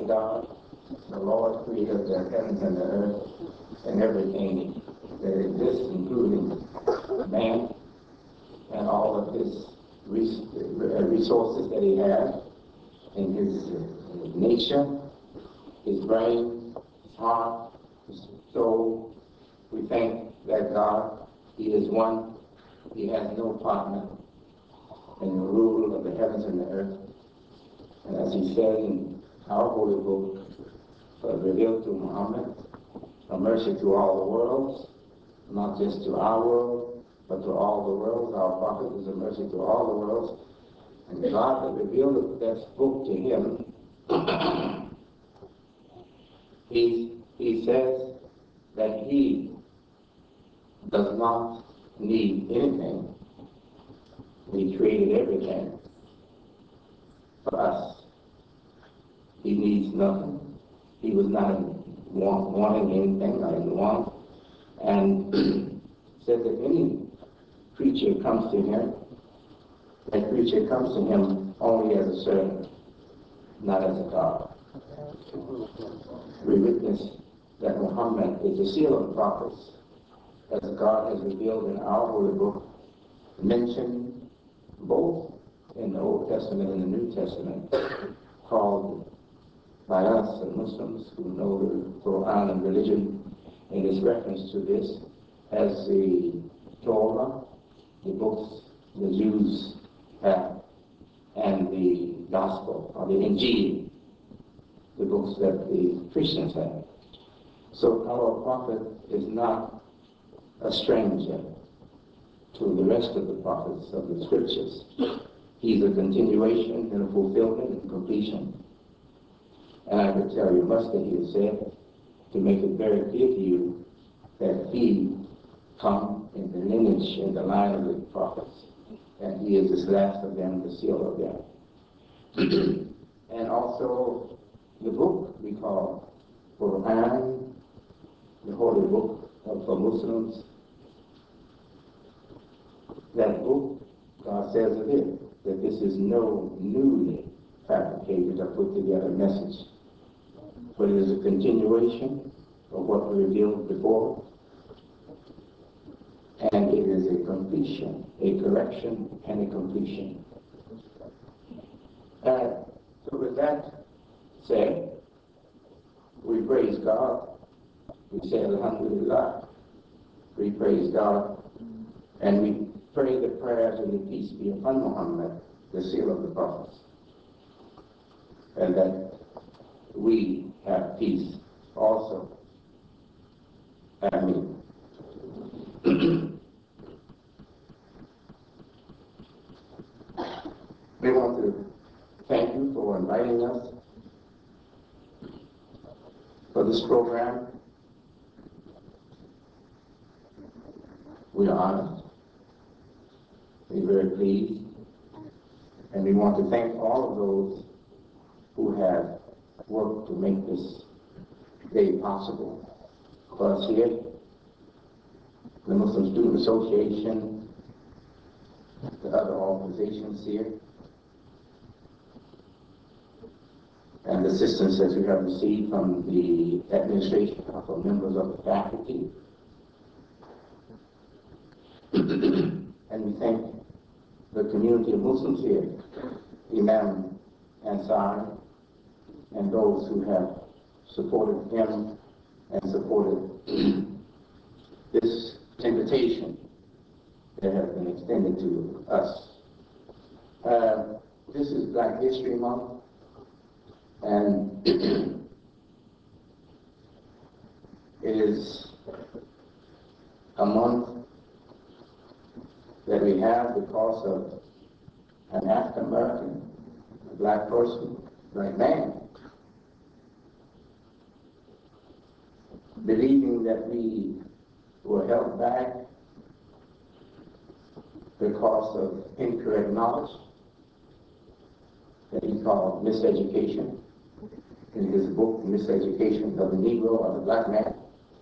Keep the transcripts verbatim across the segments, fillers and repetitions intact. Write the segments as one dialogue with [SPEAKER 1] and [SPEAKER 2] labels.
[SPEAKER 1] God, the Lord creator of the heavens and the earth, and everything that exists, including man and all of his resources that he has in his nature, his brain, his heart, his soul. We thank that God, he is one. He has no partner in the rule of the heavens and the earth. And as he said in our holy book, uh, revealed to Muhammad, a mercy to all the worlds, not just to our world, but to all the worlds. Our prophet is a mercy to all the worlds. And God that revealed that book to him, he, he says that he does not need anything. He created everything for us. He needs nothing. He was not want, wanting anything, not in want. And said that any creature comes to him, that creature comes to him only as a servant, not as a God. We witness that Muhammad is the seal of the prophets, as God has revealed in our holy book, mentioned both in the Old Testament and the New Testament, called by us and Muslims who know the Quran and religion in its reference to this as the Torah, the books the Jews have, and the Gospel, or the Injil, the books that the Christians have. So our prophet is not a stranger to the rest of the prophets of the scriptures. He's a continuation and a fulfillment and completion. And I could tell you much that he has said to make it very clear to you that he come in the lineage, in the line of the prophets, and he is the last of them, the seal of them. And also the book we call Quran, the holy book for Muslims. That book, God says of it, that this is no newly fabricated or put together message, but it is a continuation of what we revealed before, and it is a completion, a correction and a completion. Uh, so with that said, we praise God. We say Alhamdulillah. We praise God, and we pray the prayers and the peace be upon Muhammad, the seal of the prophets, and that we have peace also. Ameen. We want to thank you for inviting us for this program. We are honored. We're very pleased. And we want to thank all of those who have worked to make this day possible for us here. The Muslim Student Association, the other organizations here, and the assistance that we have received from the administration, from members of the faculty. And we thank the community of Muslims here, Imam Ansari, and those who have supported him and supported this invitation that has been extended to us. Uh, this is Black History Month, and it is a month that we have because of an African American, a black person, black man, believing that we were held back because of incorrect knowledge that he called miseducation in his book, Miseducation of the Negro or the Black Man.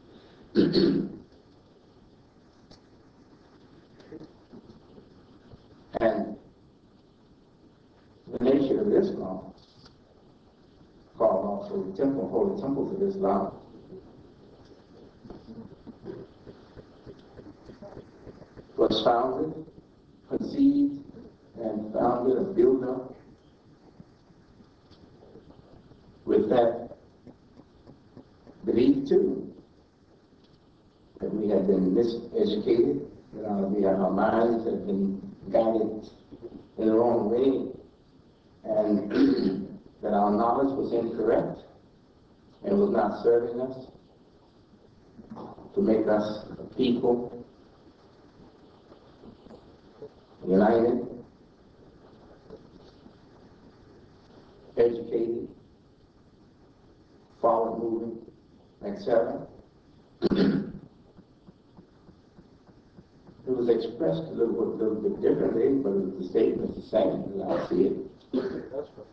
[SPEAKER 1] And the nature of this month, called also also temple, holy temples of Islam. Was founded, conceived, and founded and built up with that belief too, that we have been miseducated, that our, we have, our minds have been guided in the wrong way, and that our knowledge was incorrect and was not serving us to make us a people united, educated, forward moving, et cetera. It was expressed a little bit, little bit differently, but the statement is the same as I see it.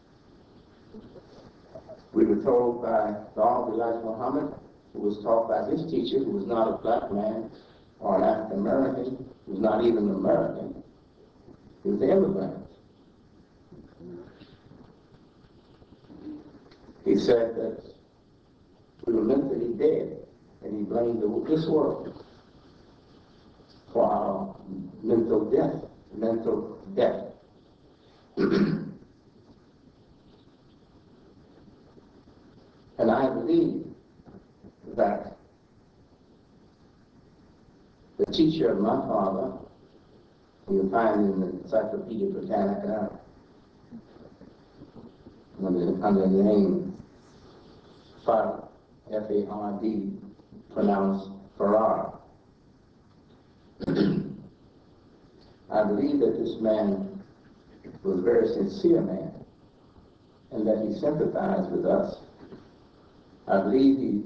[SPEAKER 1] We were told by the Honorable Elijah Muhammad, who was taught by his teacher, who was not a black man or an African American, who was not even an American. He was an immigrant. He said that we were mentally dead, and he blamed the, this world for our mental death, mental death. And I believe that the teacher of my father, you find in the Encyclopedia Britannica under, under the name Fard, F A R D, pronounced Farrar. I believe that this man was a very sincere man and that he sympathized with us. I believe he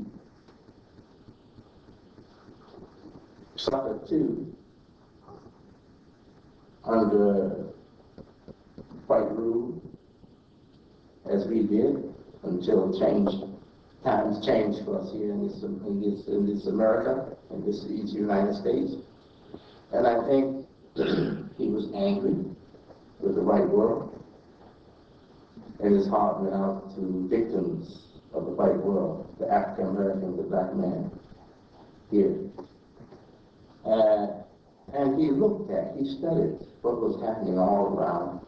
[SPEAKER 1] suffered too under white rule, as we did, until change, times changed for us here in this, in this, in this America, in this, these United States. And I think he was angry with the white world, and his heart went out to victims of the white world, the African American, the black man here. Uh, and he looked at, he studied what was happening all around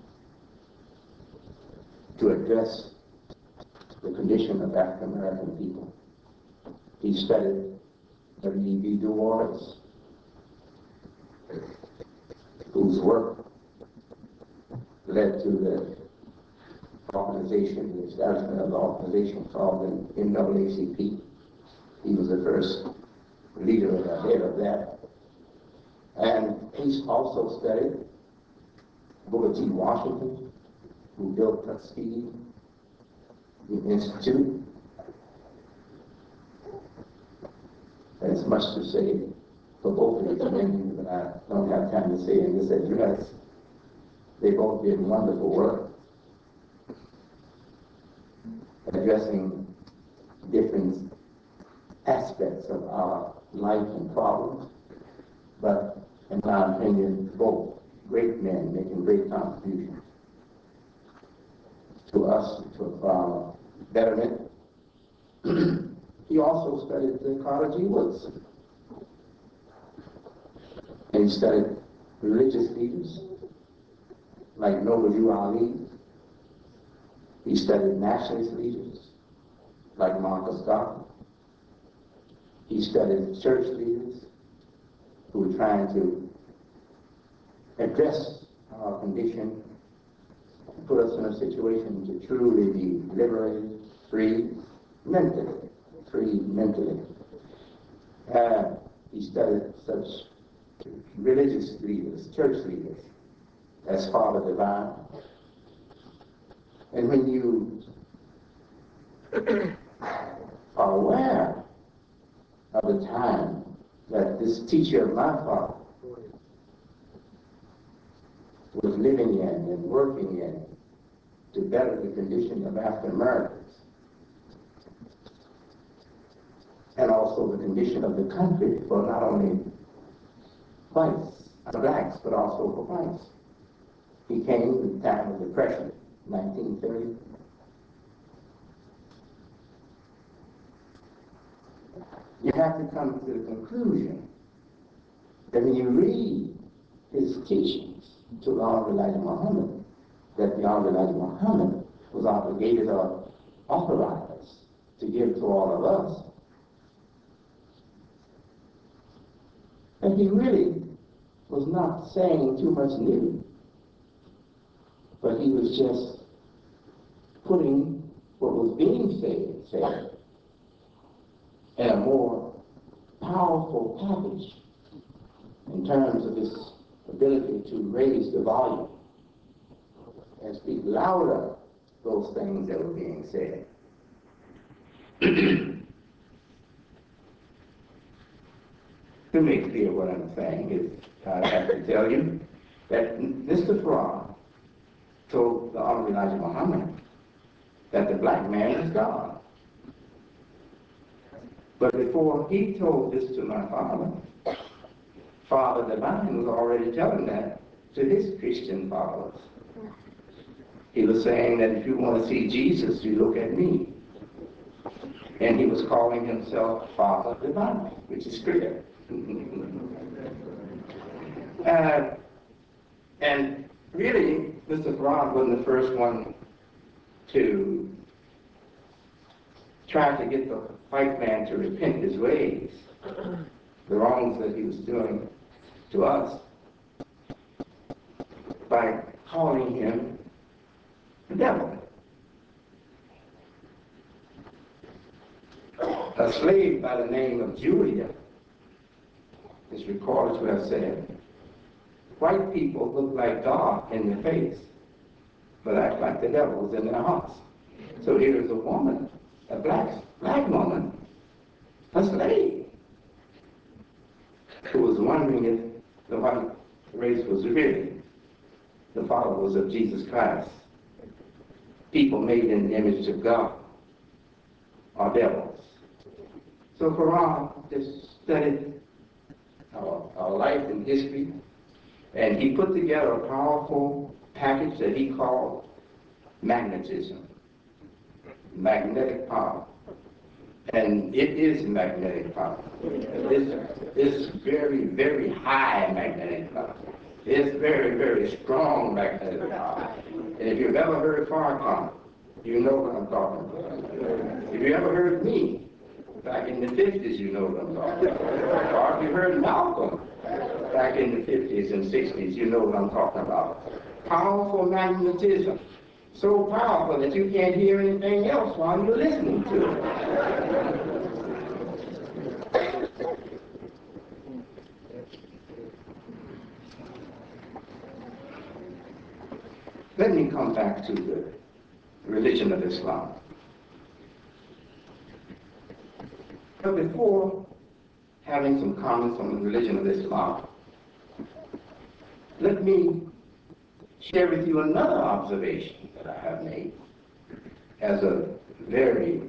[SPEAKER 1] to address the condition of African American people. He studied W E B Du Bois, whose work led to the organization, the establishment of the organization called the N double A C P. He was the first leader and the head of that. And he also studied Booker T. Washington, who built Tuskegee Institute. There's much to say for both of these men, but I don't have time to say in this address. They both did wonderful work addressing different aspects of our life and problems, but in my opinion, both great men making great contributions to us, to our betterment. He also studied the Carter G. Woodson. And he studied religious leaders like Noble U. Ali. He studied nationalist leaders like Marcus Garvey. He studied church leaders who were trying to address our condition, put us in a situation to truly be liberated, free, mentally, free mentally. Uh, he studied such religious leaders, church leaders, as Father Divine. And when you are aware of the time that this teacher of my father was living in and working in to better the condition of African Americans, and also the condition of the country for not only whites, blacks, but also for whites. He came in the time of depression, nineteen thirty. you have to come to the conclusion that when you read his teachings to the Honorable Elijah Muhammad, that the Honorable Elijah Muhammad was obligated or authorized to give to all of us, and he really was not saying too much new, but he was just putting what was being said, said in a more powerful package in terms of his ability to raise the volume and speak louder those things that were being said. To make clear what I'm saying is, I have to tell you that Mister Farrar told the Honorable Elijah Muhammad that the black man is God. But before he told this to my father, Father Divine was already telling that to his Christian followers. He was saying that if you want to see Jesus, you look at me. And he was calling himself Father Divine, which is clear. uh, and really, Mister Farrar wasn't the first one to try to get the white man to repent his ways, the wrongs that he was doing to us, by calling him the devil. A slave by the name of Julia is recorded to have said, white people look like God in the face, but act like the devils in their hearts. So here is a woman, a black, black woman, a slave, who was wondering if the white race was really the followers of Jesus Christ, people made in the image of God, or devils. So Farrar just studied our, our life and history, and he put together a powerful package that he called magnetism, magnetic power. And it is magnetic power. It's, it's very, very high magnetic power. It's very, very strong magnetic power. And if you've ever heard Farrakhan, you know what I'm talking about. If you ever heard me, back in the fifties, you know what I'm talking about. Or if you heard Malcolm, back in the fifties and sixties, you know what I'm talking about. Powerful magnetism. So powerful that you can't hear anything else while you're listening to it. Let me come back to the religion of Islam. But before having some comments on the religion of Islam, let me share with you another observation that I have made as a very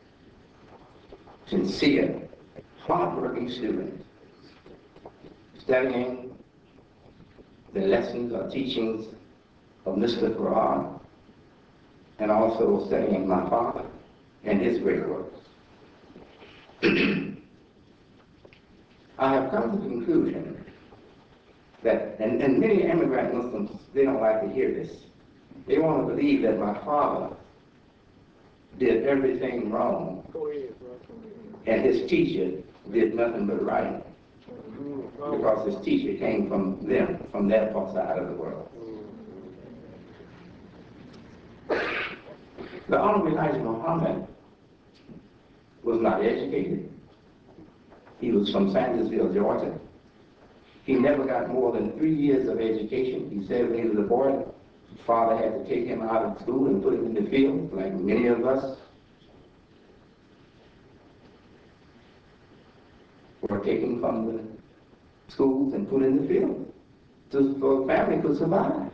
[SPEAKER 1] sincere, hard-working student, studying the lessons or teachings of Mister Farrar, and also studying my father and his great works. I have come to the conclusion that, and, and many immigrant Muslims, they don't like to hear this. They want to believe that my father did everything wrong, and his teacher did nothing but right, because his teacher came from them, from their side of the world. The Honorable Elijah Muhammad was not educated. He was from Sandersville, Georgia. He never got more than three years of education. He said when he was a boy, his father had to take him out of school and put him in the field, like many of us were taken from the schools and put in the field so, so a family could survive.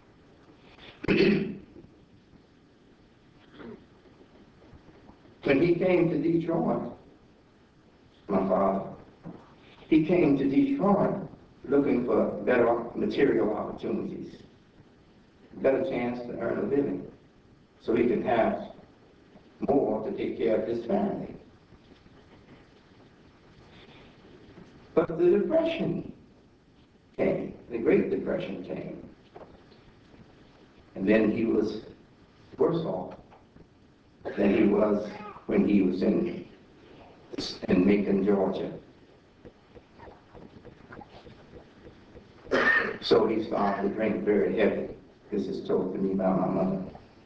[SPEAKER 1] When he came to Detroit, my father, he came to Detroit looking for better material opportunities, better chance to earn a living, so he could have more to take care of his family. But the Depression came, the Great Depression came. And then he was worse off than he was when he was in, in Macon, Georgia. So he started to drink very heavy. This is told to me by my mother.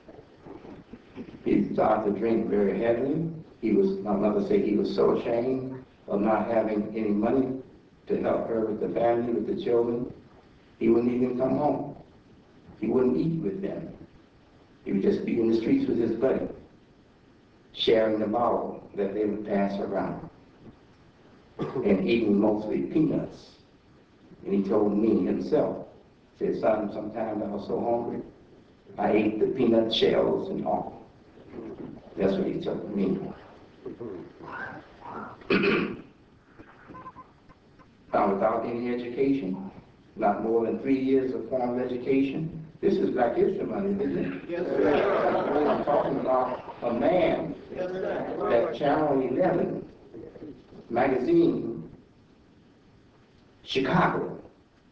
[SPEAKER 1] He started to drink very heavily. He was, my mother said he was so ashamed of not having any money to help her with the family, with the children. He wouldn't even come home. He wouldn't eat with them. He would just be in the streets with his buddy, sharing the bottle that they would pass around, and eating mostly peanuts. And he told me himself, he said, son, sometimes I was so hungry, I ate the peanut shells and all. That's what he told me. Now, without any education, not more than three years of formal education, this is Black History Month, isn't it?
[SPEAKER 2] Yes, sir.
[SPEAKER 1] I'm talking about a man
[SPEAKER 2] Yes, sir.
[SPEAKER 1] that Channel eleven magazine, Chicago,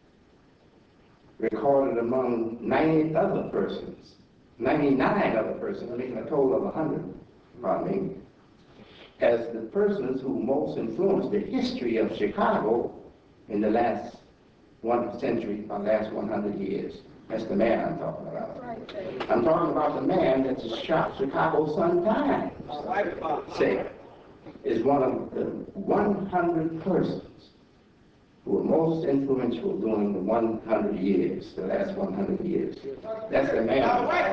[SPEAKER 1] recorded among ninety other persons, ninety-nine other persons, making a total of one hundred, pardon me, as the persons who most influenced the history of Chicago in the last one century, or last one hundred years. That's the man I'm talking about. I'm talking about the man that the Chicago Sun-Times said is one of the one hundred persons who were most influential during the one hundred years, the last one hundred years. That's the man.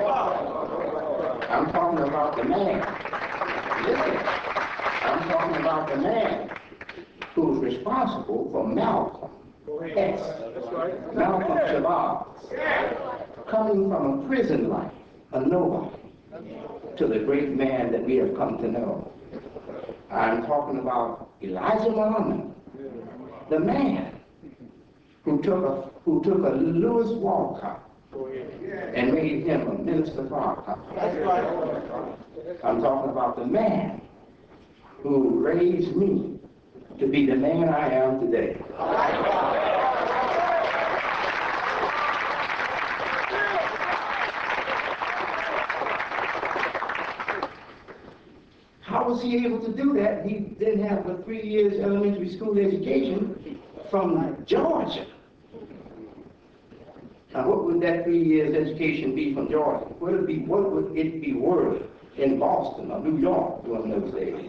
[SPEAKER 1] I'm talking about the man. Listen, I'm talking about the man who's responsible for Malcolm X, Malcolm Shabazz, coming from a prison life, a nobody, to the great man that we have come to know. I'm talking about Elijah Muhammad, the man who took a, who took a Lewis Walcott and made him a minister of art. I'm talking about the man who raised me to be the man I am today. How was he able to do that? He didn't have a three years elementary school education from Georgia. Now, what would that three years education be from Georgia? What would it be, what would it be worth in Boston or New York during those days?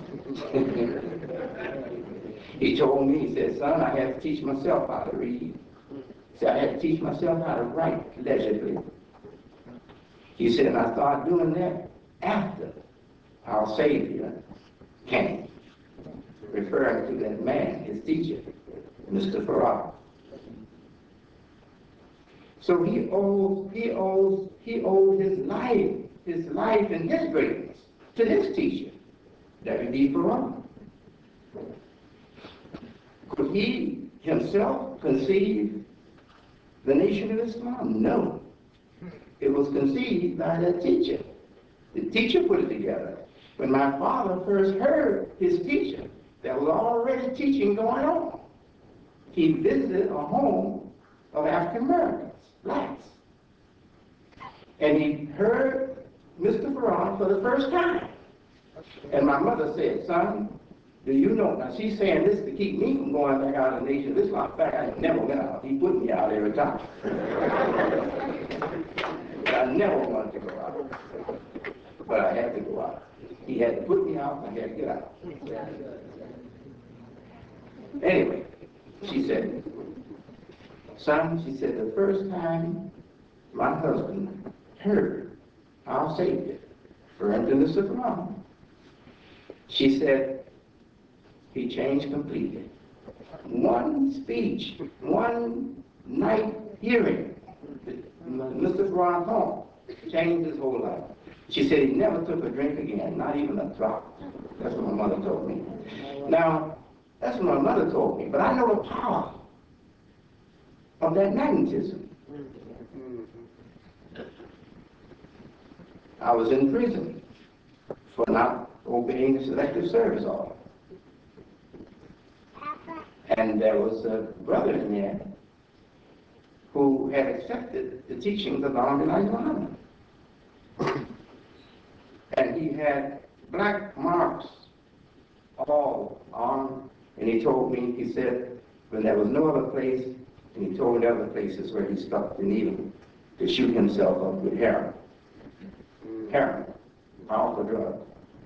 [SPEAKER 1] He told me, he said, son, I had to teach myself how to read. He said, I had to teach myself how to write legibly. He said, and I started doing that after our Savior came, referring to that man, his teacher, Mister Farrar. So he owes, he owes, he owed his life, his life and his greatness to this teacher, W D Farrar. Could he himself conceive the Nation of Islam? No. It was conceived by that teacher. The teacher put it together. When my father first heard his teacher, there was already teaching going on. He visited a home of African Americans, blacks. And he heard Mister Farrar for the first time. And my mother said, son, do you know, now she's saying this to keep me from going back out of the Nation of Islam. In fact, I never went out. He put me out every time. I never wanted to go out. But I had to go out. He had to put me out, and I had to get out. Anyway, she said, son, she said, the first time my husband heard our Savior, referring to Mister Farrar, she said, he changed completely. One speech, one night hearing, Mister Farrar's home, changed his whole life. She said he never took a drink again, not even a drop. That's what my mother told me. Now, that's what my mother told me, but I know the power of that magnetism. I was in prison for not obeying the selective service order. And And there was a brother in there who had accepted the teachings of Honorable Elijah Muhammad. And he had black marks all on, and he told me, he said, when there was no other place, and he told me other places where he stuck the needle to shoot himself up with heroin. Heroin, powerful drug.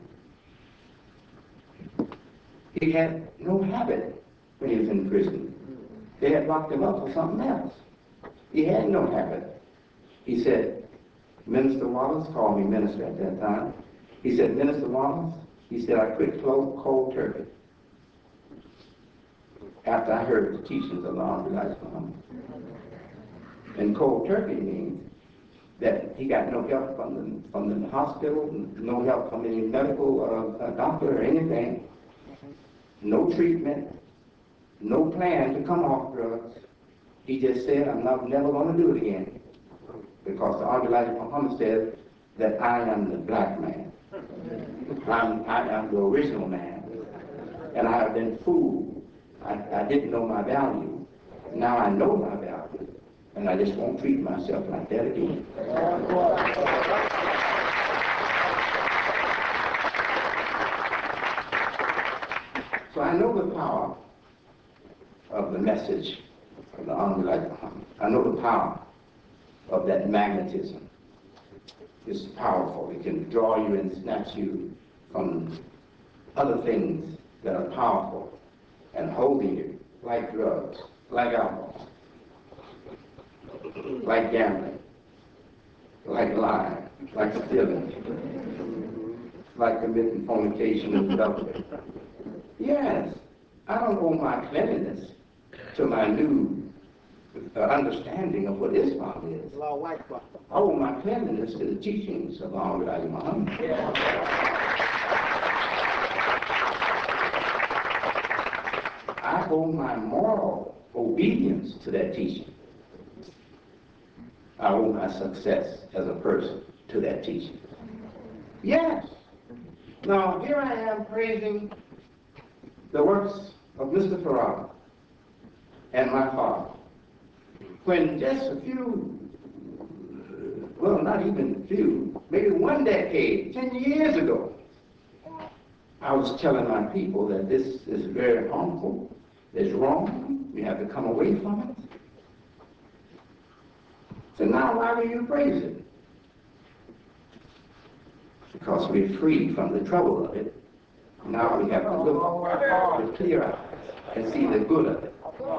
[SPEAKER 1] He had no habit when he was in prison. They had locked him up for something else. He had no habit. He said, Minister Wallace called me minister at that time. He said, Minister Wallace, he said, I quit cold, cold turkey after I heard the teachings of Honorable Elijah Muhammad. And cold turkey means that he got no help from the, from the hospital, no help from any medical uh, doctor or anything, no treatment, no plan to come off drugs. He just said, I'm not, never going to do it again. Because the Honorable Elijah Muhammad said that I am the black man. I'm, I am the original man. And I have been fooled. I, I didn't know my value. Now I know my value. And I just won't treat myself like that again. So I know the power of the message of the Honorable Elijah Muhammad. I know the power of that magnetism. It's powerful. It can draw you and snatch you from other things that are powerful and holding you, like drugs, like alcohol, like gambling, like lying, like stealing, like committing fornication and adultery. Yes, I don't owe my cleanliness to my new uh, understanding of what Islam is. I owe my cleanliness to the teachings of Honorable Elijah Muhammad. I owe my moral obedience to that teaching. I owe my success as a person to that teaching. Yes. Now, here I am praising the works of Mister Farrar and my father, when just a few, well, not even a few, maybe one decade, ten years ago, I was telling my people that this is very harmful, it's wrong, we have to come away from it. So now why do you praise it? Because we're free from the trouble of it. Now we have to look with clear eyes and see the good of it.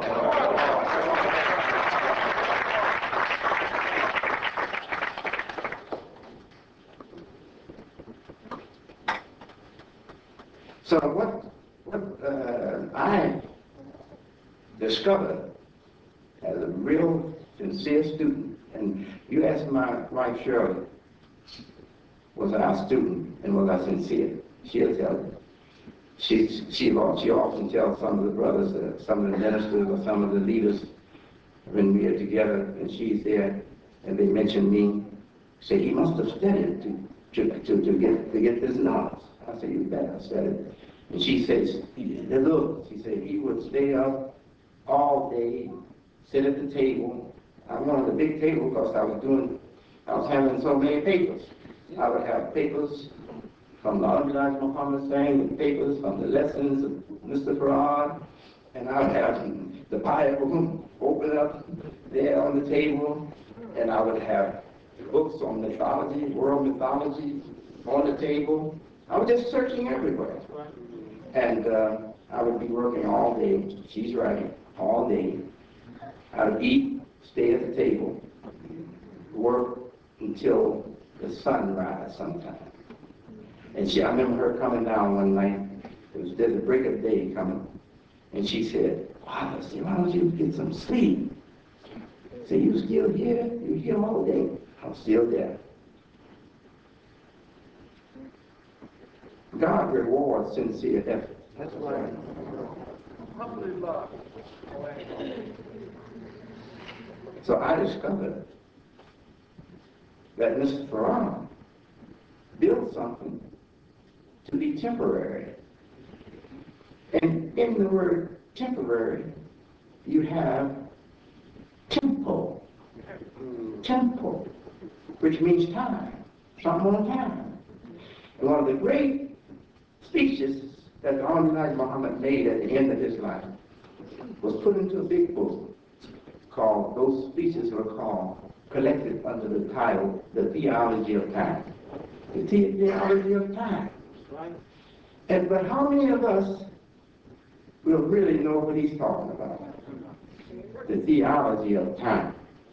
[SPEAKER 1] So what, what uh, I discovered as a real sincere student, and you asked my wife Shirley, was I a student and was I sincere? She'll tell you. She, she, she often tells some of the brothers, uh, some of the ministers or some of the leaders when we are together and she's there and they mention me, say he must have studied to, to, to, to, get, to get this knowledge. I say, you bet I studied. And she says, look, she said he would stay up all day, sit at the table. I wanted the big table because I was doing, I was handling so many papers. I would have papers from the Honorable Elijah Muhammad saying, the papers from the lessons of Mister Farrar, and I would have the Bible open up there on the table, and I would have books on mythology, world mythology on the table. I was just searching everywhere. And uh, I would be working all day, she's right, all day. I would eat, stay at the table, work until the sunrise sometime. And she, I remember her coming down one night, it was the break of day coming, and she said, wow, I said, why don't you get some sleep? I said, you still here? You here all day? I'm still there. God rewards sincere effort. That's right. So I discovered that Mister Farrar built something to be temporary. And in the word temporary, you have tempo. Tempo, which means time, something on time. And one of the great speeches that the Honorable Elijah Muhammad made at the end of his life was put into a big book called, those speeches were called, collected under the title, The Theology of Time. The the Theology of Time. And, but how many of us will really know what he's talking about? The theology of time.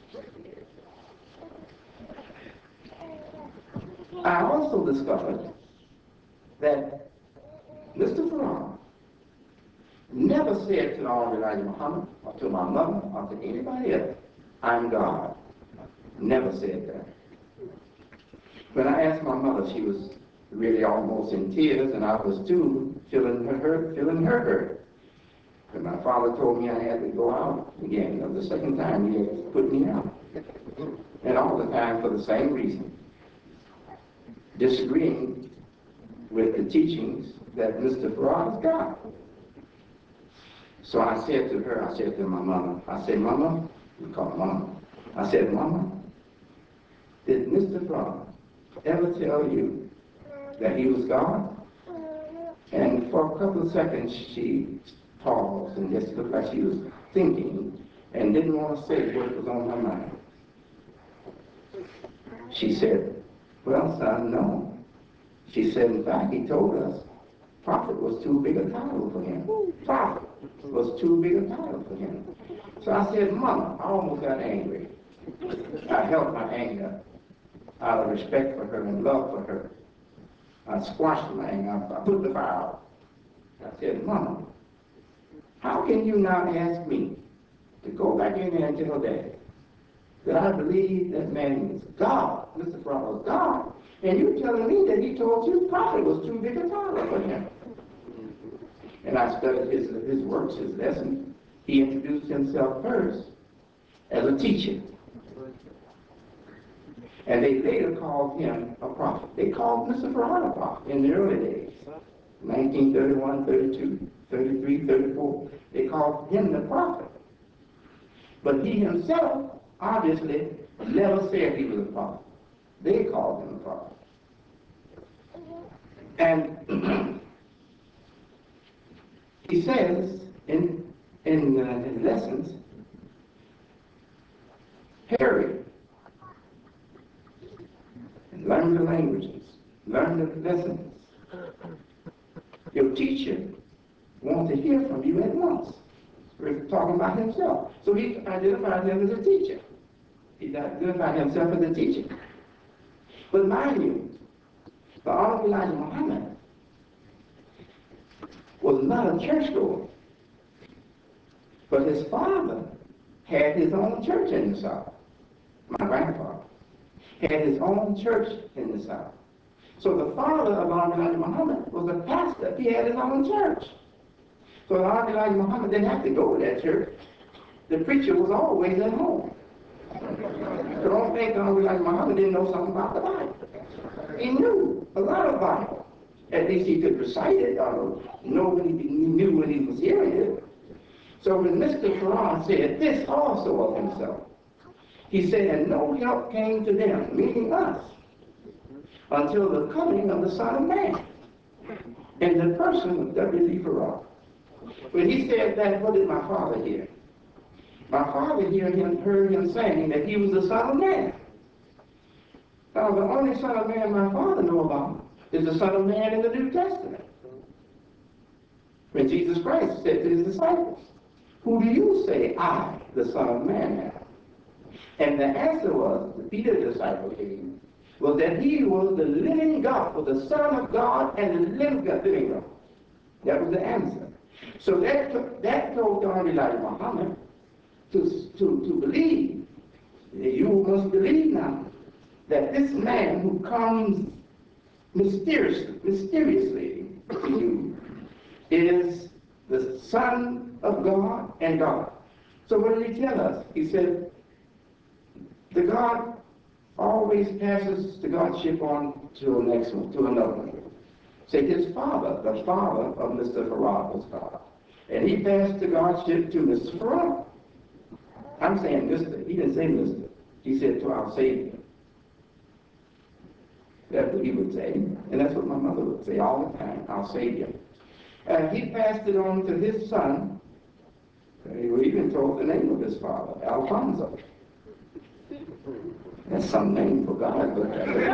[SPEAKER 1] I also discovered that Mister Farrar never said to the Honorable Elijah Muhammad, or to my mother, or to anybody else, I'm God. Never said that. When I asked my mother, she was really almost in tears, and I was too, feeling her hurt, feeling her hurt. And my father told me I had to go out again. That was the second time he had put me out. And all the time for the same reason. Disagreeing with the teachings that Mister Farrar is God. So I said to her, I said to my mama, I said, Mama, we call her Mama. I said, Mama, did Mister Farrar ever tell you that he was God? And for a couple of seconds she paused and just looked like she was thinking and didn't want to say what was on her mind. She said, well, son, no. She said, in fact, he told us prophet was too big a title for him. Prophet was too big a title for him. So I said, Mama, I almost got angry. I held my anger out of respect for her and love for her. I squashed my anger. I put the fire out. I said, Mama, how can you now ask me to go back in there and tell Daddy that I believe that man is God, Mister Farrar was God, and you're telling me that he told you prophet was too big a title for him? And I studied his, his works, his lessons. He introduced himself first as a teacher. And they later called him a prophet. They called Mister Farrar a prophet in the early days. nineteen thirty-one, thirty-two, thirty-three, thirty-four. They called him the prophet. But he himself obviously never said he was a prophet. They called him a prophet. And he says in, in uh, his lessons, Harry, learn the languages, learn the lessons. Your teacher wants to hear from you at once. We're talking about himself. So he identified him as a teacher. He identified himself as a teacher. But mind you, the Honorable Elijah Muhammad was not a churchgoer. But his father had his own church in the South. My grandfather had his own church in the South. So the father of Honorable Elijah Muhammad was a pastor. He had his own church. So Honorable Elijah Muhammad didn't have to go to that church. The preacher was always at home. So don't think Honorable Elijah Muhammad didn't know something about the Bible. He knew a lot of Bible. At least he could recite it or know when he, he knew when he was hearing it. So when Mister Farrar said this also of himself, he said, and no help came to them, meaning us, until the coming of the Son of Man in the person of W D Farrar. When he said that, what did my father hear? My father heard him, heard him saying that he was the Son of Man. Now, the only Son of Man my father knew about is the Son of Man in the New Testament. When Jesus Christ said to his disciples, who do you say I, the Son of Man, am? And the answer was, the Peter disciple gave, was that he was the living God, was the Son of God and the living God. That was the answer. So that, that told Honorable Elijah Muhammad to, to, to believe, you must believe now, that this man who comes mysteriously, mysteriously to you is the Son of God and God. So what did he tell us? He said, the God always passes the Godship on to the next one, to another one. Say his father, the father of Mister Farrar was God. And he passed the Godship to Mister Farrar. I'm saying Mister He didn't say Mister He said to our Savior. That's what he would say. And that's what my mother would say all the time, our Savior. And he passed it on to his son. He even told the name of his father, Alfonso. That's some name for God, but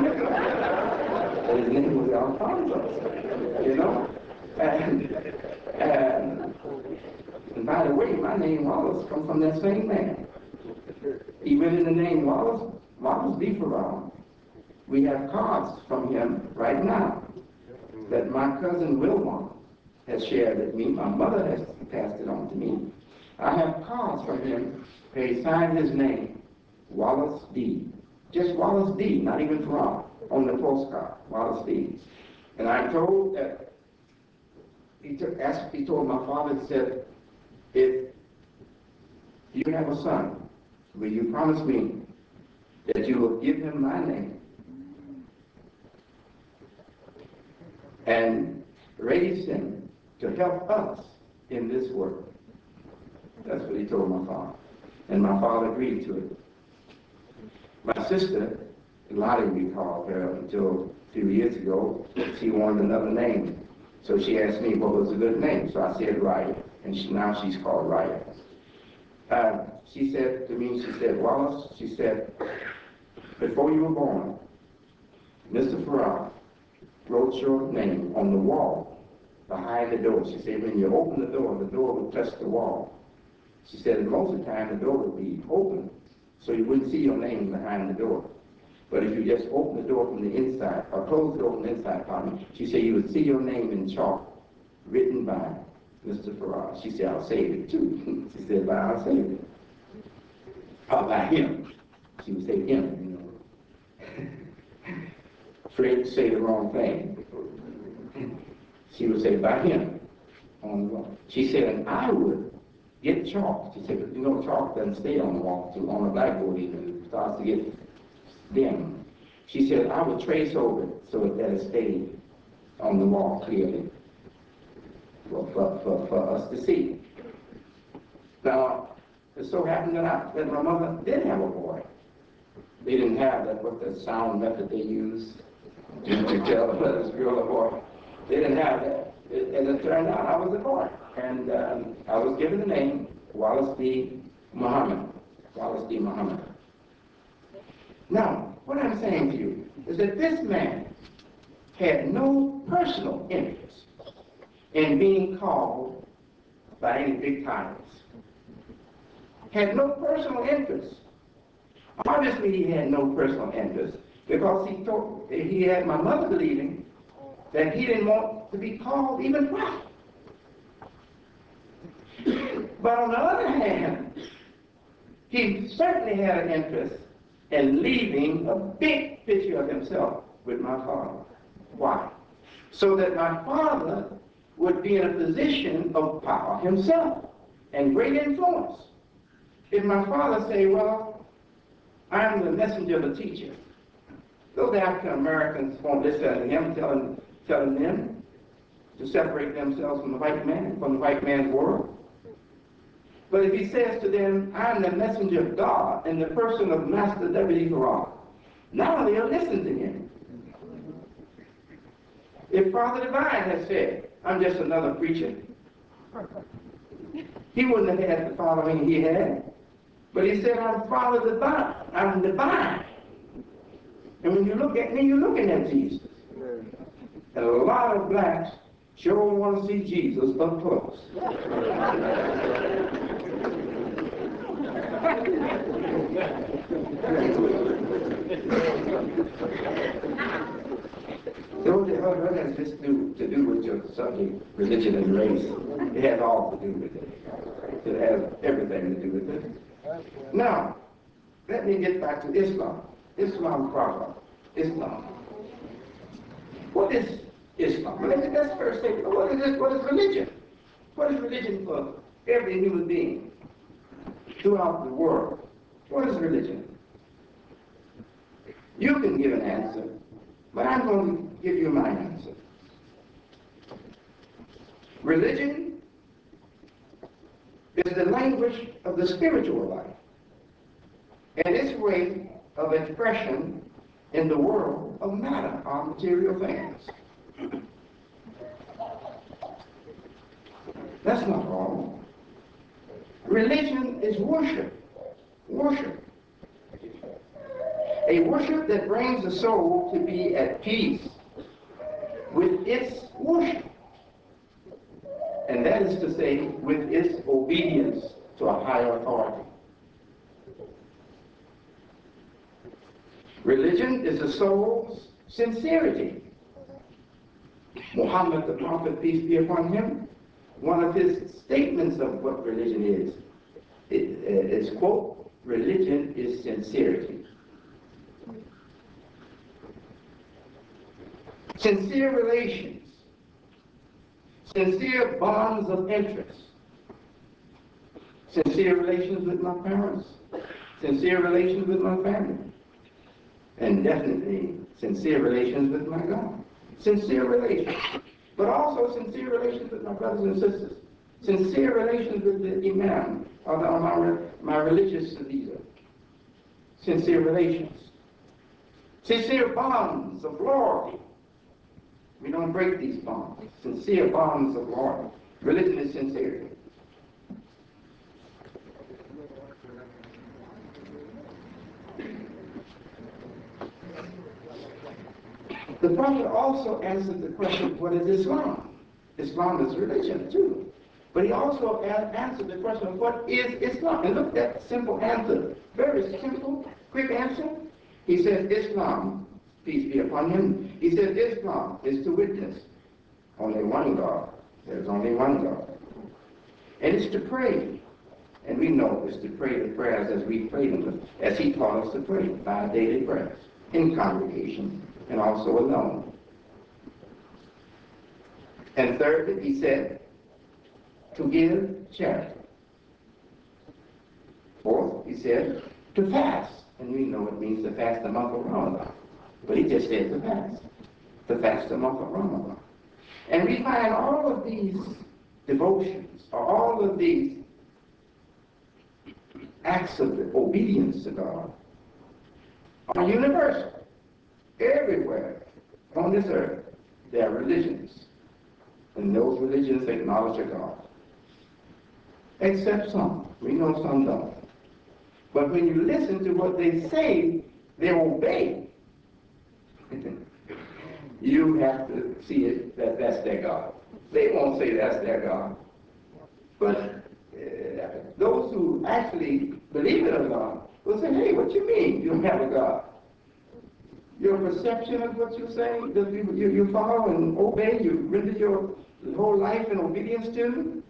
[SPEAKER 1] his name was Alfonso, you know? And, and, and by the way, my name Wallace comes from that same man. Even in the name Wallace, Wallace B. Farrar, we have cards from him right now that my cousin Wilma has shared with me. My mother has passed it on to me. I have cards from him where he signed his name, Wallace D. Just Wallace D, not even Farrar, on the postcard, Wallace D. And I'm told that he, took, asked, he told my father, he said, if you have a son, will you promise me that you will give him my name and raise him to help us in this work? That's what he told my father. And my father agreed to it. My sister, Lottie we called her until a few years ago, she wanted another name. So she asked me what was a good name. So I said Raya, and she, now she's called Raya. Uh, she said to me, she said, Wallace, she said, before you were born, Mister Farrar wrote your name on the wall behind the door. She said, when you open the door, the door would touch the wall. She said, most of the time the door would be open, so you wouldn't see your name behind the door. But if you just open the door from the inside, or close the door from the inside, pardon me, she said you would see your name in chalk, written by Mister Farrar. She said, I'll save it too. She said, by our Savior. Or by him. She would say him, you know. Afraid to say the wrong thing. She would say, by him. On the wall. She said, and I would get chalk. She said, you know, chalk doesn't stay on the wall, too, on the blackboard even. It starts to get dim. She said, I would trace over it so that it stayed on the wall clearly for, for, for, for us to see. Now, it so happened that, I, that my mother did have a boy. They didn't have that, what the sound method they use to tell whether it's a girl or boy. They didn't have that. It, as it turned out, I was a boy. And um, I was given the name Wallace D. Muhammad. Wallace D. Muhammad. Now, what I'm saying to you is that this man had no personal interest in being called by any big titles. Had no personal interest. Obviously, he had no personal interest because he told, he had my mother believing that he didn't want to be called even prophet. But on the other hand, he certainly had an interest in leaving a big picture of himself with my father. Why? So that my father would be in a position of power himself and great influence. If my father say, well, I'm the messenger of the teacher, those African Americans won't listen to him telling, telling them to separate themselves from the white man, from the white man's world. But if he says to them, I'm the messenger of God in the person of Master W D Farrar, now they'll listen to him. If Father Divine had said, I'm just another preacher, he wouldn't have had the following he had. But he said, I'm Father Divine. I'm divine. And when you look at me, you're looking at Jesus. And a lot of blacks sure want to see Jesus up close. So what, what has this do, to do with your subject, religion and race? It has all to do with it. It has everything to do with it. Now, let me get back to Islam. Islam proper. Islam. What is Islam? Well, let's, let's first say, what is this? What is religion? What is religion for every human being throughout the world? What is religion? You can give an answer, but I'm going to give you my answer. Religion is the language of the spiritual life and its way of expression in the world of matter, or material things. That's not all. Religion is worship. Worship. A worship that brings the soul to be at peace with its worship. And that is to say, with its obedience to a higher authority. Religion is the soul's sincerity. Muhammad the Prophet, peace be upon him, one of his statements of what religion is, is, quote, religion is sincerity. Sincere relations, sincere bonds of interest, sincere relations with my parents, sincere relations with my family, and definitely sincere relations with my God. Sincere relations, but also sincere relations with my brothers and sisters, sincere relations with the imam, or, the, or my, my religious leader, sincere relations, sincere bonds of loyalty. We don't break these bonds. Sincere bonds of loyalty. Religion is sincerity. The Prophet also answered the question, what is Islam? Islam is religion too. But he also answered the question of what is Islam? And look at that simple answer. Very simple, quick answer. He said, Islam, peace be upon him, he said, Islam is to witness only one God. There's only one God. And it's to pray. And we know it's to pray the prayers as we pray them, as he taught us to pray, by daily prayers, in congregation, and also alone. And thirdly, he said, to give charity. Fourth, he said, to fast. And we know it means to fast the month of Ramadan. But he just said to fast. To fast the month of Ramadan. And we find all of these devotions, or all of these acts of obedience to God, are universal. Everywhere on this earth, there are religions. And those religions acknowledge a God. Except some. We know some don't. But when you listen to what they say, they obey. You have to see it that that's their God. They won't say that's their God. But uh, those who actually believe in a God will say, hey, what you mean you have a God? Your perception of what you're saying, that you, you, you follow and obey, you render your whole life in obedience to,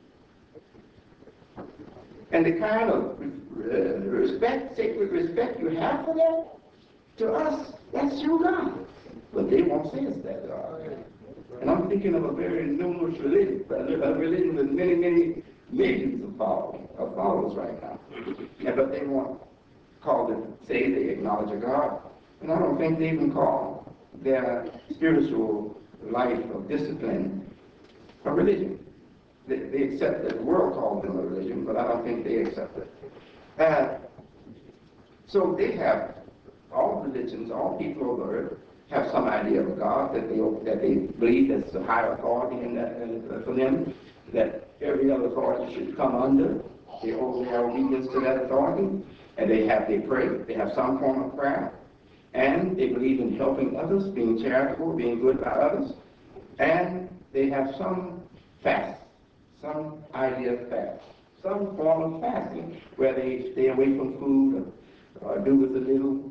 [SPEAKER 1] and the kind of uh, respect, sacred respect you have for that, to us, that's your God. But they won't say it's that God. And I'm thinking of a very numerous religion, a religion with many, many millions of followers, of followers right now. Yeah, but they won't call it, say they acknowledge a God. And I don't think they even call their spiritual life of discipline a religion. They, they accept that the world calls them a religion, but I don't think they accept it. Uh, so they have, all religions, all people of the earth, have some idea of God that they that they believe that's the higher authority in that, uh, for them, that every other authority should come under. They owe their obedience to that authority, and they have, they pray, they have some form of prayer, and they believe in helping others, being charitable, being good by others, and they have some fast, some idea of fast, some form of fasting, where they stay away from food or, or do with a little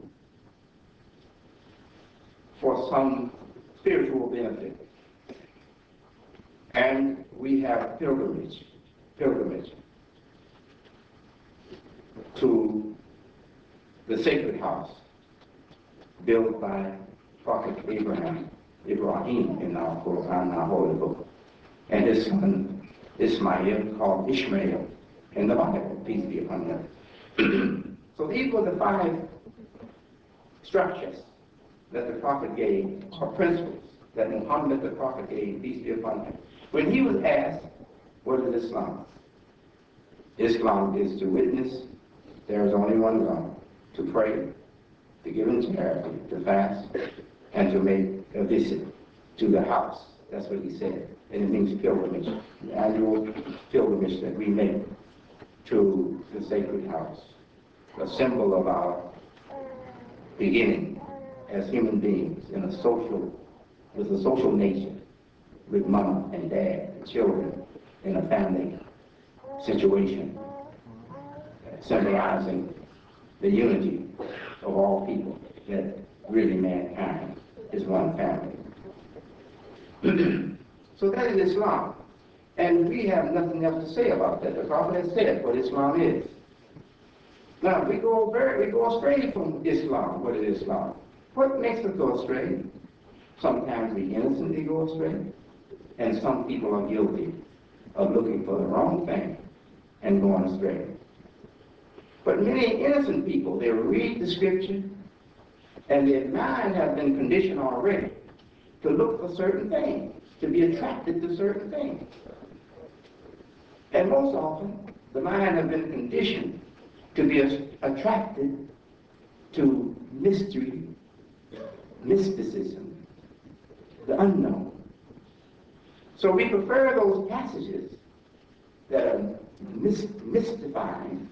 [SPEAKER 1] for some spiritual benefit. And we have pilgrimage, pilgrimage to the sacred house built by Prophet Abraham, Ibrahim in our Quran, our holy book, and his son Ismail, called Ishmael in the Bible, peace be upon him. So these were the five structures that the Prophet gave, or principles that Muhammad the Prophet gave, peace be upon him. When he was asked, what is Islam? Islam is to witness there is only one God, to pray, to give in charity, to fast, and to make a visit to the house. That's what he said. And it means pilgrimage, the annual pilgrimage that we make to the sacred house, a symbol of our beginning as human beings in a social, with a social nature, with mama and dad and children in a family situation, symbolizing the unity of all people, that really mankind is one family. So that is Islam. And we have nothing else to say about that. The Prophet has said what Islam is. Now, we go very, we go astray from Islam. What is Islam? What makes us go astray? Sometimes we innocently go astray, and some people are guilty of looking for the wrong thing and going astray. But many innocent people, they read the scripture, and their mind has been conditioned already to look for certain things, to be attracted to certain things. And most often, the mind has been conditioned to be attracted to mystery, mysticism, the unknown. So we prefer those passages that are mystifying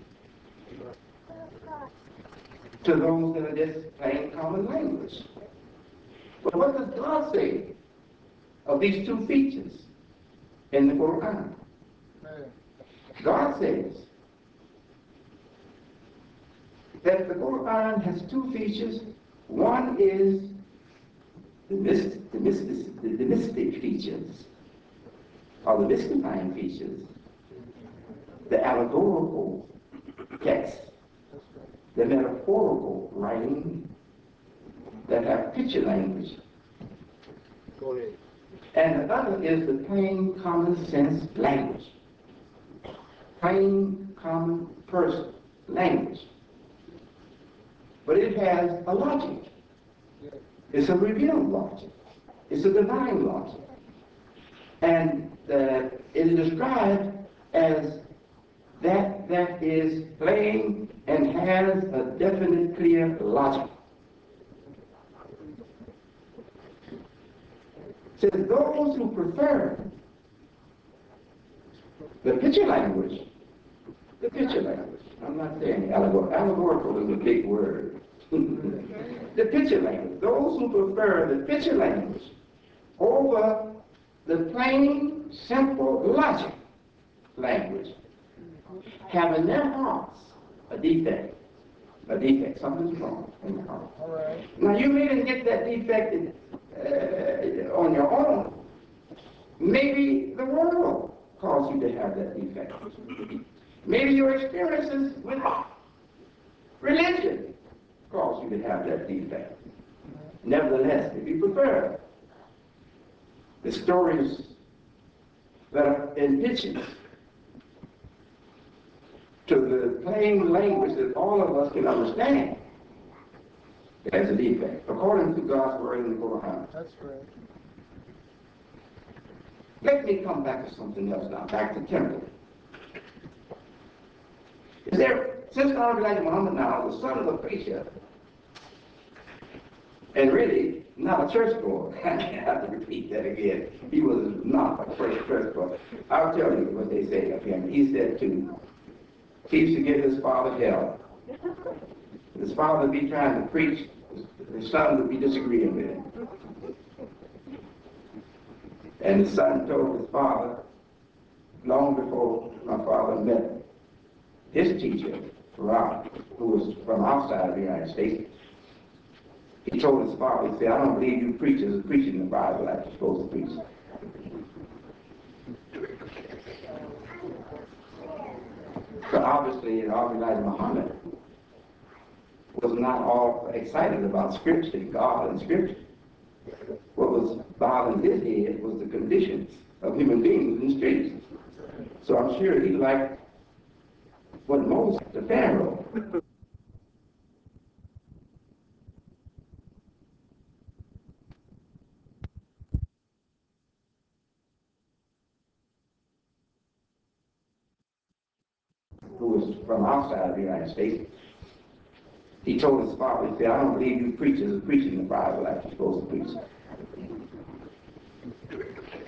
[SPEAKER 1] to those that are just plain common language. But what does God say of these two features in the Quran? God says that the Quran has two features. One is the mystic, the mystic, the, the mystic features, or the mystifying features, the allegorical text, the metaphorical writing that have picture language.
[SPEAKER 2] Go ahead.
[SPEAKER 1] And the other is the plain common sense language. Plain common person language. But it has a logic. It's a revealed logic. It's a divine logic. And uh, it is described as that that is plain and has a definite, clear logic. Says those who prefer the picture language, the picture language, I'm not saying allegorical, allegorical is a big word. The picture language, those who prefer the picture language over the plain, simple logic language, have in their hearts a defect. A defect, something's wrong in the heart.
[SPEAKER 2] All right.
[SPEAKER 1] Now you may didn't get that defect uh, on your own. Maybe the world caused you to have that defect. Maybe your experiences with religion caused you to have that defect. Nevertheless, if you prefer the stories that are in pictures to the plain language that all of us can understand, there's a defect, according to God's word in the Quran.
[SPEAKER 2] That's right.
[SPEAKER 1] Let me come back to something else now, back to temple. Is there, since Honorable Elijah Muhammad now, the son of a preacher, and really not a churchgoer, I have to repeat that again. He was not a first churchgoer. I'll tell you what they say of him. He said to, he used to give his father hell. His father would be trying to preach, his son would be disagreeing with him. And the son told his father, long before my father met his teacher, Rob, who was from outside of the United States, he told his father, he said, I don't believe you preachers are preaching the Bible like you're supposed to preach. So obviously, Honorable Elijah Muhammad was not all excited about Scripture, God and Scripture. What was bothering his head was the conditions of human beings in the streets. So I'm sure he liked what Moses, the Pharaoh, who was from outside the United States, he told his father, he said, I don't believe you preachers are preaching the Bible like you're supposed to preach it.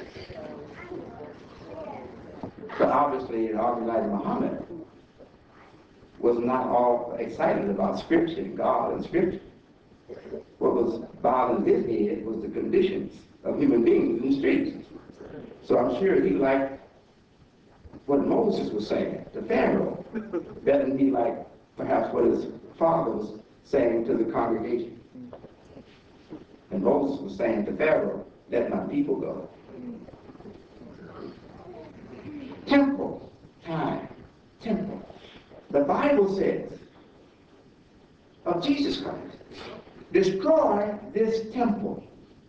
[SPEAKER 1] But obviously, Elijah Muhammad was not all excited about Scripture, God and Scripture. What was bothering his head was the conditions of human beings in the streets. So I'm sure he liked what Moses was saying to Pharaoh better than he liked perhaps what his father was saying to the congregation. And Moses was saying to Pharaoh, let my people go. Temple, time, temple. The Bible says of Jesus Christ, destroy this temple,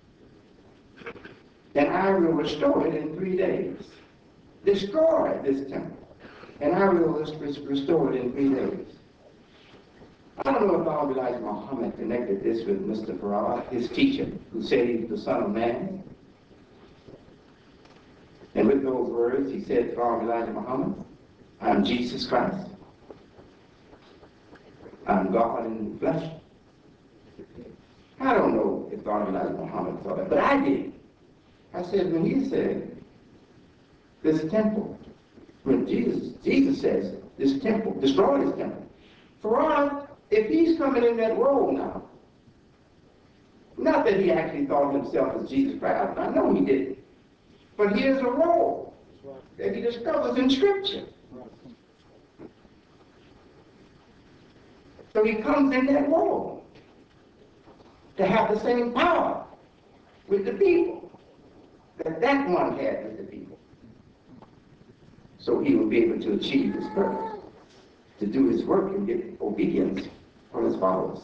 [SPEAKER 1] and I will restore it in three days. Destroy this temple, and I will restore it in three days. I don't know if Al Elijah Muhammad connected this with Mister Farad, his teacher, who said he was the Son of Man. And with those words, he said to Al Elijah Muhammad, I'm Jesus Christ. I'm God in the flesh. I don't know if Al Elijah Muhammad thought that, but I did. I said, when he said, this temple, when Jesus, Jesus says, this temple, destroy this temple. Farad, if he's coming in that role now, not that he actually thought of himself as Jesus Christ, I, I know he didn't, but he has a role that he discovers in Scripture. So he comes in that role to have the same power with the people that that one had with the people. So he will be able to achieve his purpose, to do his work and get obedience from his followers.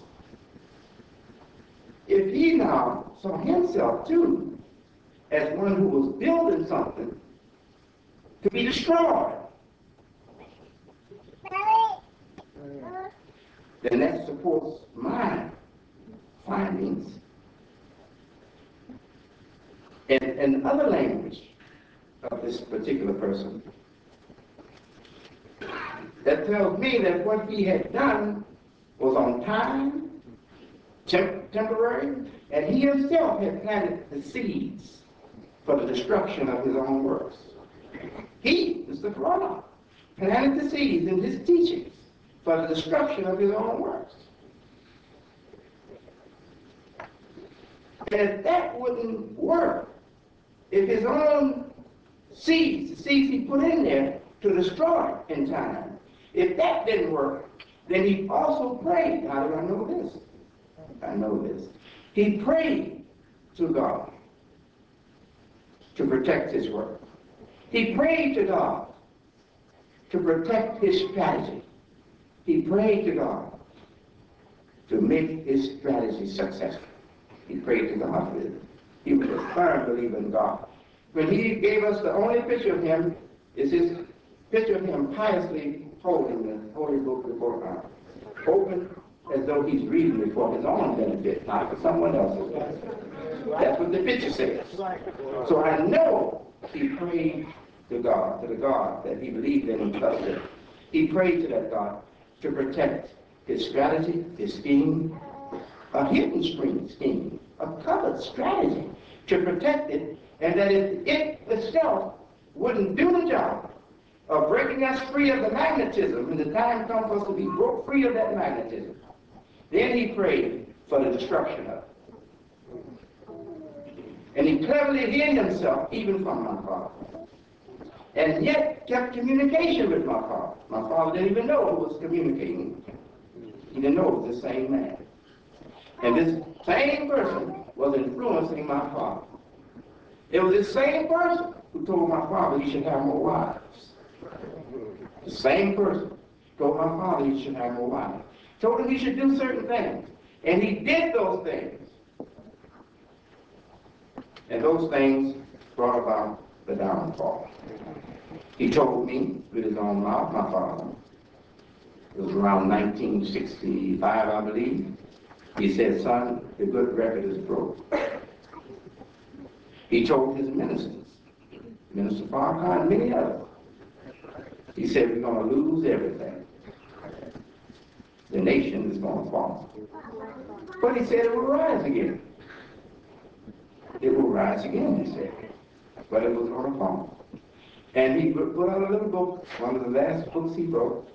[SPEAKER 1] If he now saw himself too as one who was building something to be destroyed, then that supports my findings. In, in other language of this particular person, that tells me that what he had done was on time, temp temporary, and he himself had planted the seeds for the destruction of his own works. He, Mister Farad, planted the seeds in his teachings for the destruction of his own works. And if that wouldn't work, if his own seeds, the seeds he put in there to destroy in time, if that didn't work, then he also prayed. How do I know this? I know this. He prayed to God to protect his work. He prayed to God to protect his strategy. He prayed to God to make his strategy successful. He prayed to God for it. He was a firm believer in God. When he gave us the only picture of him is his picture of him piously holding the holy book before God, open as though he's reading it for his own benefit, not for someone else's benefit. That's what the picture says. So I know he prayed to God, to the God that he believed in and trusted. He prayed to that God to protect his strategy, his scheme, a hidden spring scheme, a covered strategy to protect it, and that it, it itself wouldn't do the job of breaking us free of the magnetism when the time comes for us to be broke free of that magnetism. Then he prayed for the destruction of it. And he cleverly hid himself even from my father, and yet kept communication with my father. My father didn't even know who was communicating with him. He didn't know it was the same man. And this same person was influencing my father. It was this same person who told my father he should have more wives. The same person told my father he should have more wives. Told him he should do certain things. And he did those things. And those things brought about the downfall. He told me with his own mouth, my father, it was around nineteen sixty-five, I believe. He said, son, the good record is broke. He told his ministers, Minister Farrakhan and many others, He said we're going to lose everything. The nation is going to fall. But he said it will rise again. It will rise again, he said. But it was going to fall. And he put out a little book, one of the last books he wrote.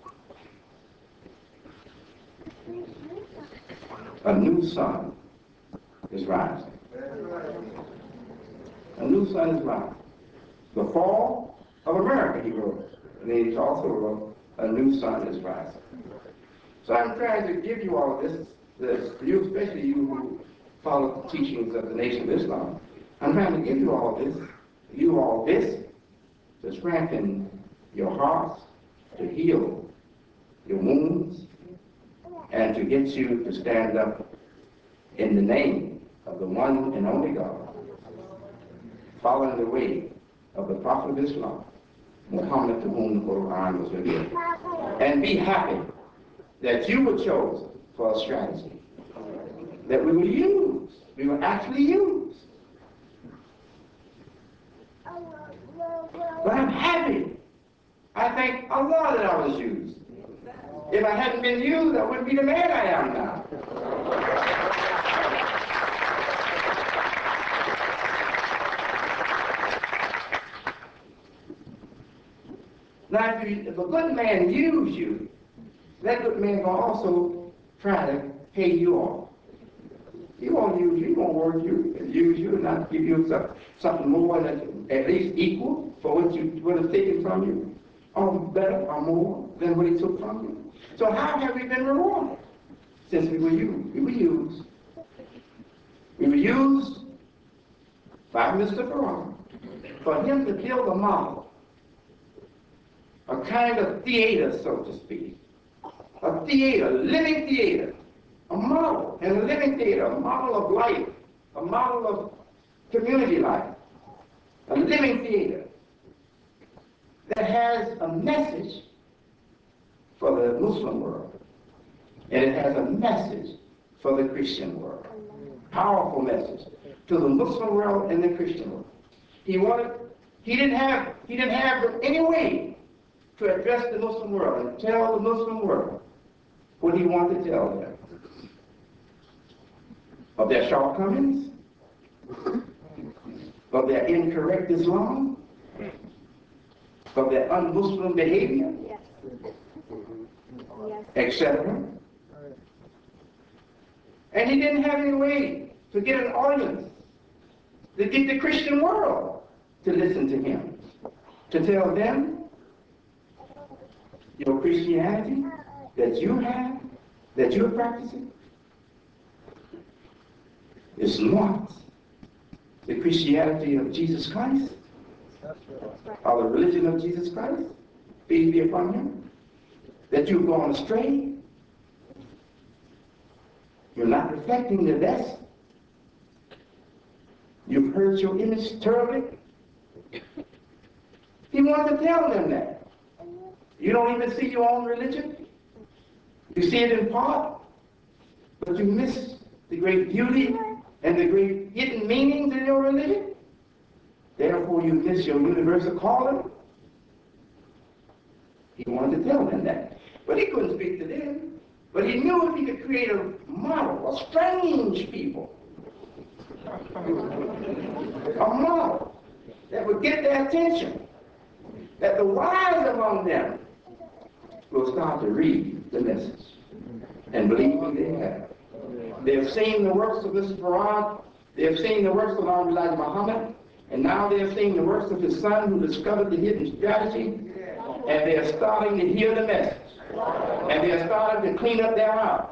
[SPEAKER 1] A new sun is rising. A new sun is rising. The fall of America, he wrote. And then he also wrote, a new sun is rising. So I'm trying to give you all this, this you, especially you who follow the teachings of the Nation of Islam. I'm trying to give you all this, you all this, to strengthen your hearts, to heal your wounds, and to get you to stand up in the name of the one and only God, following the way of the Prophet of Islam, Muhammad, to whom the Quran was revealed. And be happy that you were chosen for a strategy that we will use, we will actually use. But I'm happy. I thank Allah that I was used. If I hadn't been used, I wouldn't be the man I am now. Now, if, you, if a good man uses you, that good man will also try to pay you off. He won't use you, he won't work you, and use you and not give you some, something more than at least equal for what you would have taken from you, or better or more than what he took from you. So how have we been rewarded since we were used? We were used. We were used by Mister Farrar for him to build a model, a kind of theater, so to speak. A theater, living theater, a model, and a living theater, a model of life, a model of community life, a living theater that has a message for the Muslim world, and it has a message for the Christian world. Powerful message to the Muslim world and the Christian world. He wanted, he didn't have, he didn't have any way to address the Muslim world and tell the Muslim world what he wanted to tell them. Of their shortcomings, of their incorrect Islam, of their un-Muslim behavior, yes. Yes. et cetera. And he didn't have any way to get an audience, to get the Christian world to listen to him, to tell them your Christianity that you have, that you're practicing, is not the Christianity of Jesus Christ, or the religion of Jesus Christ, peace be upon him, that you've gone astray, you're not reflecting the best, you've hurt your image terribly. He wanted to tell them that. You don't even see your own religion. You see it in part, but you miss the great beauty and the great hidden meanings in your religion. Therefore, you miss your universal calling. He wanted to tell them that. But he couldn't speak to them. But he knew if he could create a model, a strange people, a model that would get their attention, that the wise among them will start to read the message. And believe me, they have. They have seen the works of Mister Farad, they have seen the works of our Elijah Muhammad, and now they have seen the works of his son who discovered the hidden strategy, and they are starting to hear the message. And they are starting to clean up their house.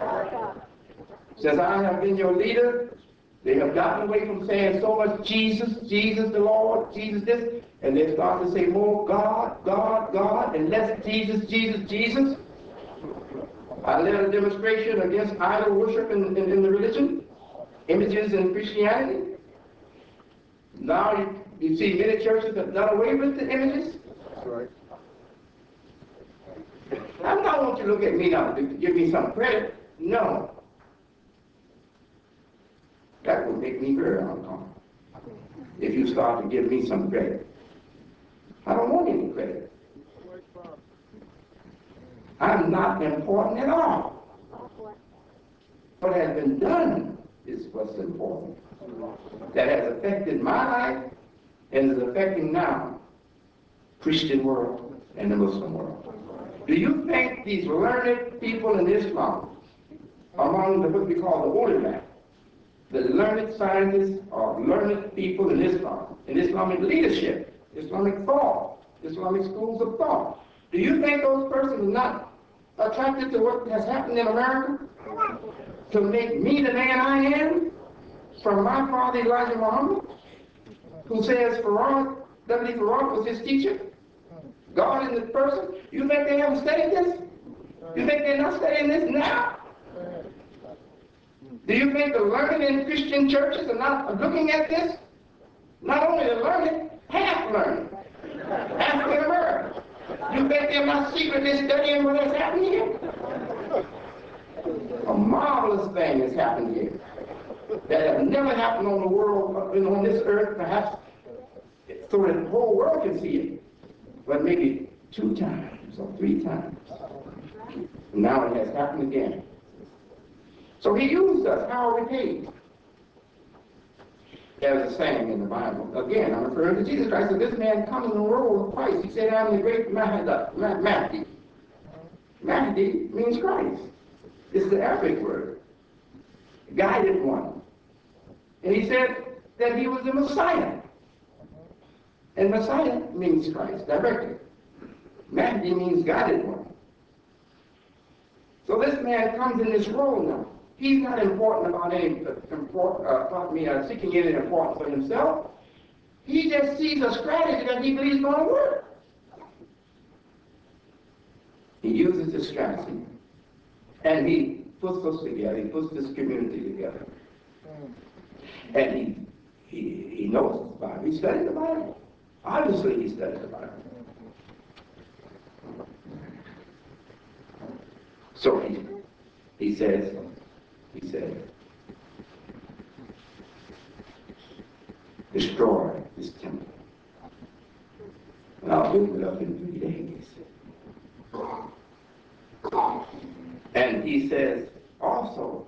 [SPEAKER 1] Since I have been your leader, they have gotten away from saying so much Jesus, Jesus the Lord, Jesus this, and they start to say more God, God, God, and less Jesus, Jesus, Jesus. I led a demonstration against idol worship in, in, in the religion, images in Christianity. Now you, you see many churches have done away with the images.
[SPEAKER 2] That's right.
[SPEAKER 1] I don't want you to look at me now to give me some credit. No. That would make me very uncomfortable if you start to give me some credit. I don't want any credit. I'm not important at all. What has been done is what's important. That has affected my life and is affecting now Christian world and the Muslim world. Do you think these learned people in Islam, among the, what we call the ulama, the learned scientists or learned people in Islam, in Islamic leadership, Islamic thought, Islamic schools of thought, do you think those persons are not attracted to what has happened in America? To make me the man I am? From my father Elijah Muhammad, who says Farad, W. Farad was his teacher? God in this person? You think they haven't studied this? You think they're not studying this now? Do you think the learned in Christian churches are not looking at this? Not only the learned, half learned. African American. You think they're not secretly studying what has happened here? A marvelous thing has happened here that has never happened on the world, on this earth, perhaps, so that the whole world can see it. But maybe two times or three times. Now it has happened again. So he used us. How are we paid? There's a saying in the Bible. Again, I'm referring to Jesus Christ. So this man comes in the role of Christ. He said, I'm the great Mahdi. Mahdi means Christ. It's the Arabic word. Guided one. And he said that he was the Messiah. And Messiah means Christ, directly. Mahdi means guided one. So this man comes in this role now. He's not important about any, uh, import, uh, about me, uh, seeking any importance for himself. He just sees a strategy that he believes is going to work. He uses this strategy. And he puts us together. He puts this community together. And he, he, he knows the Bible. He studied the Bible. Obviously, he studied the Bible. So he, he says, he said, destroy this temple. And I'll build it up in three days. And he says, also,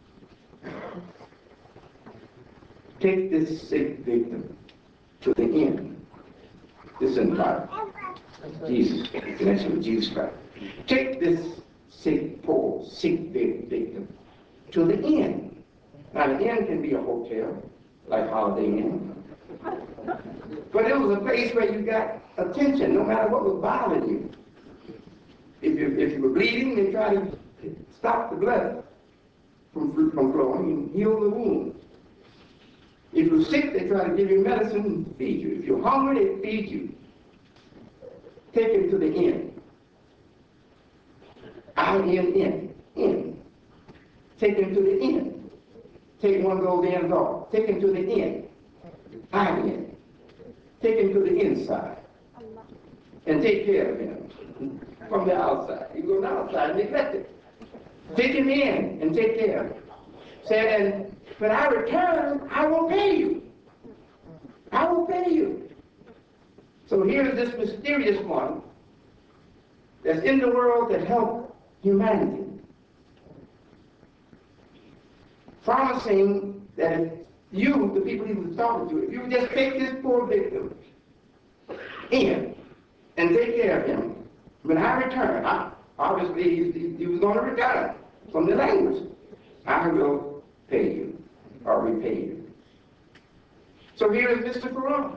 [SPEAKER 1] take this sick victim to the end. This is in the Bible. Jesus, in connection with Jesus Christ. Take this sick, poor, sick victim to the inn. Now, the inn can be a hotel, like Holiday Inn. But it was a place where you got attention, no matter what was bothering you. If you, if you were bleeding, they try to stop the blood from, from flowing and heal the wound. If you're sick, they try to give you medicine and feed you. If you're hungry, they feed you. Take him to the inn. I N N, inn. Take him to the inn. Take one of those ends off. Take him to the inn. I N. Take him to the inside. And take care of him from the outside. You go to the outside and neglect it. Take him in and take care of him. Said, and when I return, I will pay you. I will pay you. So here's this mysterious one that's in the world to help humanity, promising that if you, the people he was talking to, if you just take this poor victim in and take care of him, when I return, I, obviously he, he was going to return from the language, I will pay you or repay you. So here is Mister Quran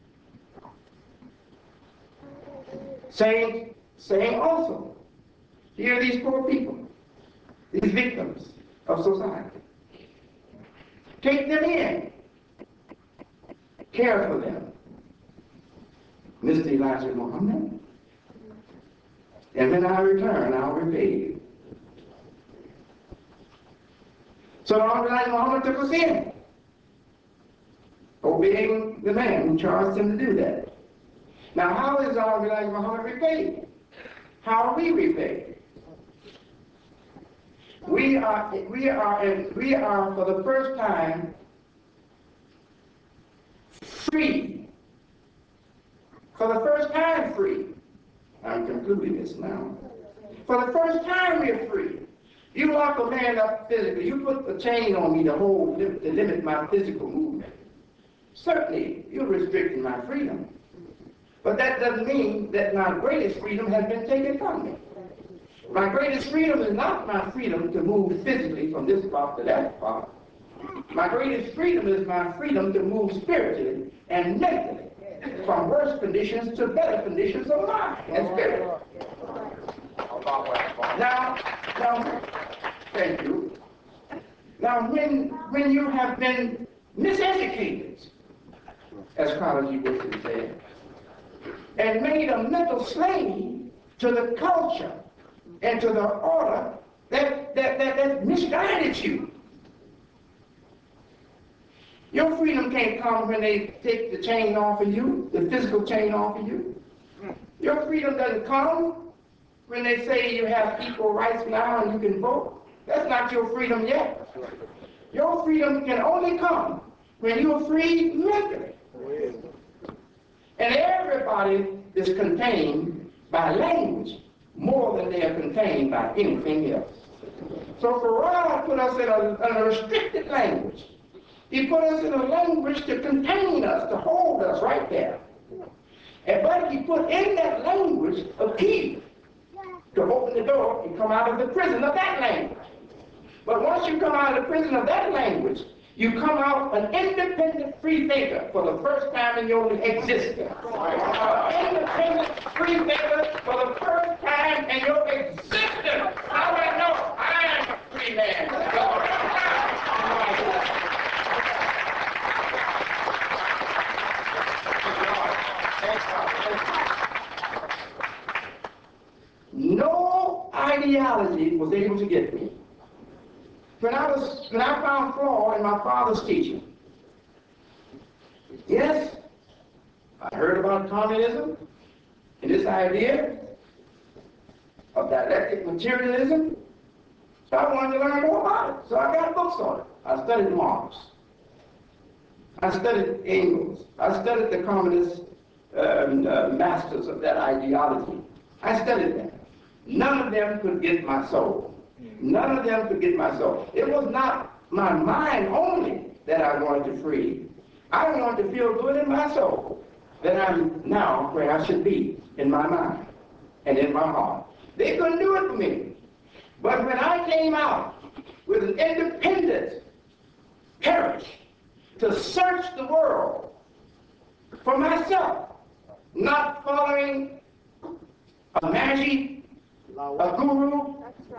[SPEAKER 1] saying, saying also, here are these poor people, these victims of society. Take them in. Care for them. Mister Elijah Muhammad. And when I return, I'll repay you. So Elijah Muhammad took us in, obeying the man who charged him to do that. Now, how is Elijah Muhammad repaid? How are we repaid? We are, we are, we are for the first time free. For the first time free. I'm concluding this now. For the first time, we're free. You lock a man up physically. You put the chain on me to hold, to limit my physical movement. Certainly, you're restricting my freedom. But that doesn't mean that my greatest freedom has been taken from me. My greatest freedom is not my freedom to move physically from this spot to that spot. My greatest freedom is my freedom to move spiritually and mentally from worse conditions to better conditions of mind and spirit. Now, now, thank you. Now, when, when you have been miseducated, as Carnegie Woodson said, and made a mental slave to the culture and to the order that, that, that, that misguided you. Your freedom can't come when they take the chain off of you, the physical chain off of you. Your freedom doesn't come when they say you have equal rights now and you can vote. That's not your freedom yet. Your freedom can only come when you're free mentally. And everybody is contained by language more than they are contained by anything else. So Farrar put us in a, in a restricted language. He put us in a language to contain us, to hold us right there. And but he put in that language a key to open the door and come out of the prison of that language. But once you come out of the prison of that language, you come out an independent free thinker for the first time in your existence. An independent free thinker for the first time in your existence. How do I know I am a free man? No ideology was able to get me. When I was, when I found flaw in my father's teaching, yes, I heard about communism and this idea of dialectic materialism, so I wanted to learn more about it. So I got books on it. I studied Marx. I studied Engels. I studied the communist um, uh, masters of that ideology. I studied them. None of them could get my soul. None of them could get my soul. It was not my mind only that I wanted to free. I wanted to feel good in my soul that I'm now where I should be in my mind and in my heart. They couldn't do it for me. But when I came out with an independent courage to search the world for myself, not following a magi, a guru,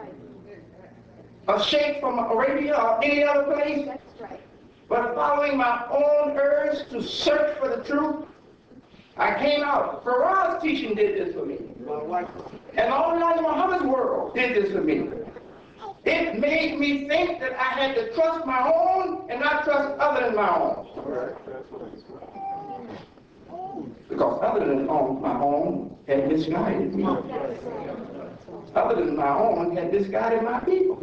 [SPEAKER 1] a sheikh from Arabia or any other place, but following my own urge to search for the truth, I came out. Farrar's teaching did this for me. And all around Muhammad's world did this for me. It made me think that I had to trust my own and not trust other than my own. Because other than my own had misguided me. Other than my own had misguided my people.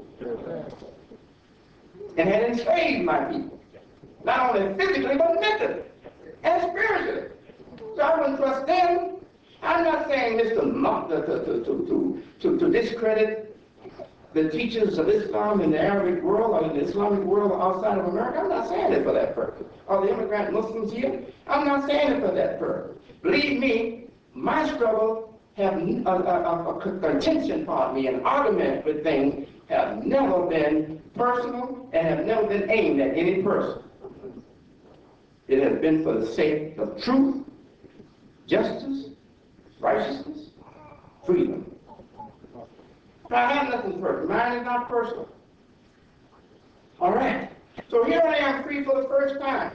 [SPEAKER 1] And had enslaved my people. Not only physically, but mentally and spiritually. So I wouldn't trust them. I'm not saying this to, to, to, to, to, to discredit the teachers of Islam in the Arabic world or in the Islamic world outside of America. I'm not saying it for that purpose. Or the immigrant Muslims here. I'm not saying it for that purpose. Believe me, my struggle have a, a, a contention part me, an argument with things have never been personal and have never been aimed at any person. It has been for the sake of truth, justice, righteousness, freedom. I have nothing personal. Mine is not personal. All right. So here I am free for the first time.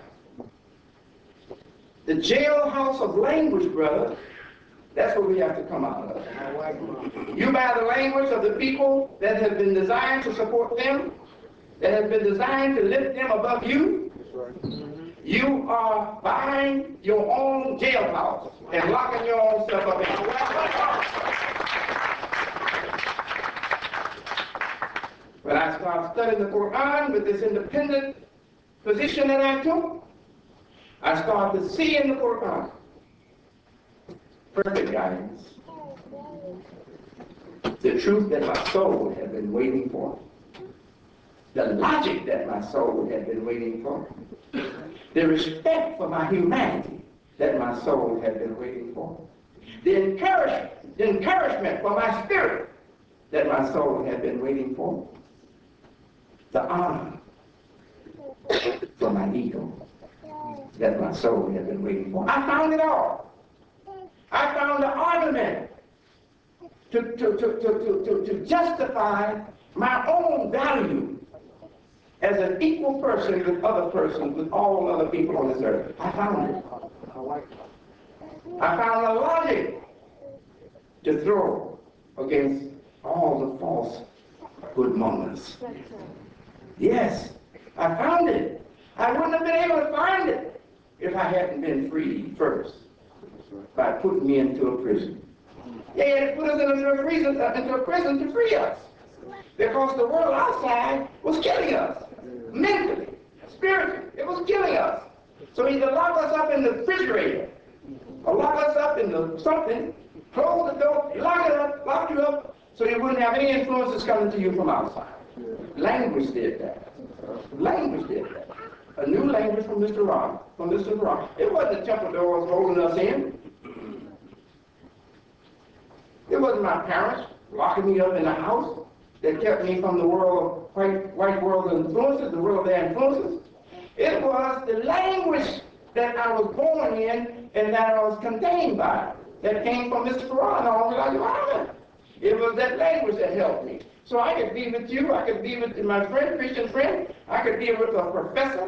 [SPEAKER 1] The jailhouse of language, brother, that's what we have to come out of. You buy the language of the people that have been designed to support them, that have been designed to lift them above you. You are buying your own jailhouse and locking your own stuff up in. When I started studying the Quran with this independent position that I took, I started to see in the Quran perfect guidance. the truth that my soul had been waiting for, the logic that my soul had been waiting for, the respect for my humanity that my soul had been waiting for, the encouragement, the encouragement for my spirit that my soul had been waiting for, the honor for my ego that my soul had been waiting for. I found it all. I found the argument to, to, to, to, to, to justify my own value as an equal person with other persons, with all other people on this earth. I found it. I found the logic to throw against all the false good moments. Yes, I found it. I wouldn't have been able to find it if I hadn't been freed first by putting me into a prison. They had to put us into a prison, uh, into a prison to free us, because the world outside was killing us, mentally, spiritually. It was killing us. So either lock us up in the refrigerator, or lock us up into something, close the door, lock it up, lock you up, so you wouldn't have any influences coming to you from outside. Language did that. Language did that. A new language from Mister Rock, from Mister Rock. It wasn't the temple doors holding us in. It wasn't my parents locking me up in a house that kept me from the world of white, white world influences, the world of their influences. It was the language that I was born in and that I was contained by that came from Mister Quran and all that environment. It was that language that helped me. So I could be with you, I could be with my friend, Christian friend, I could be with a professor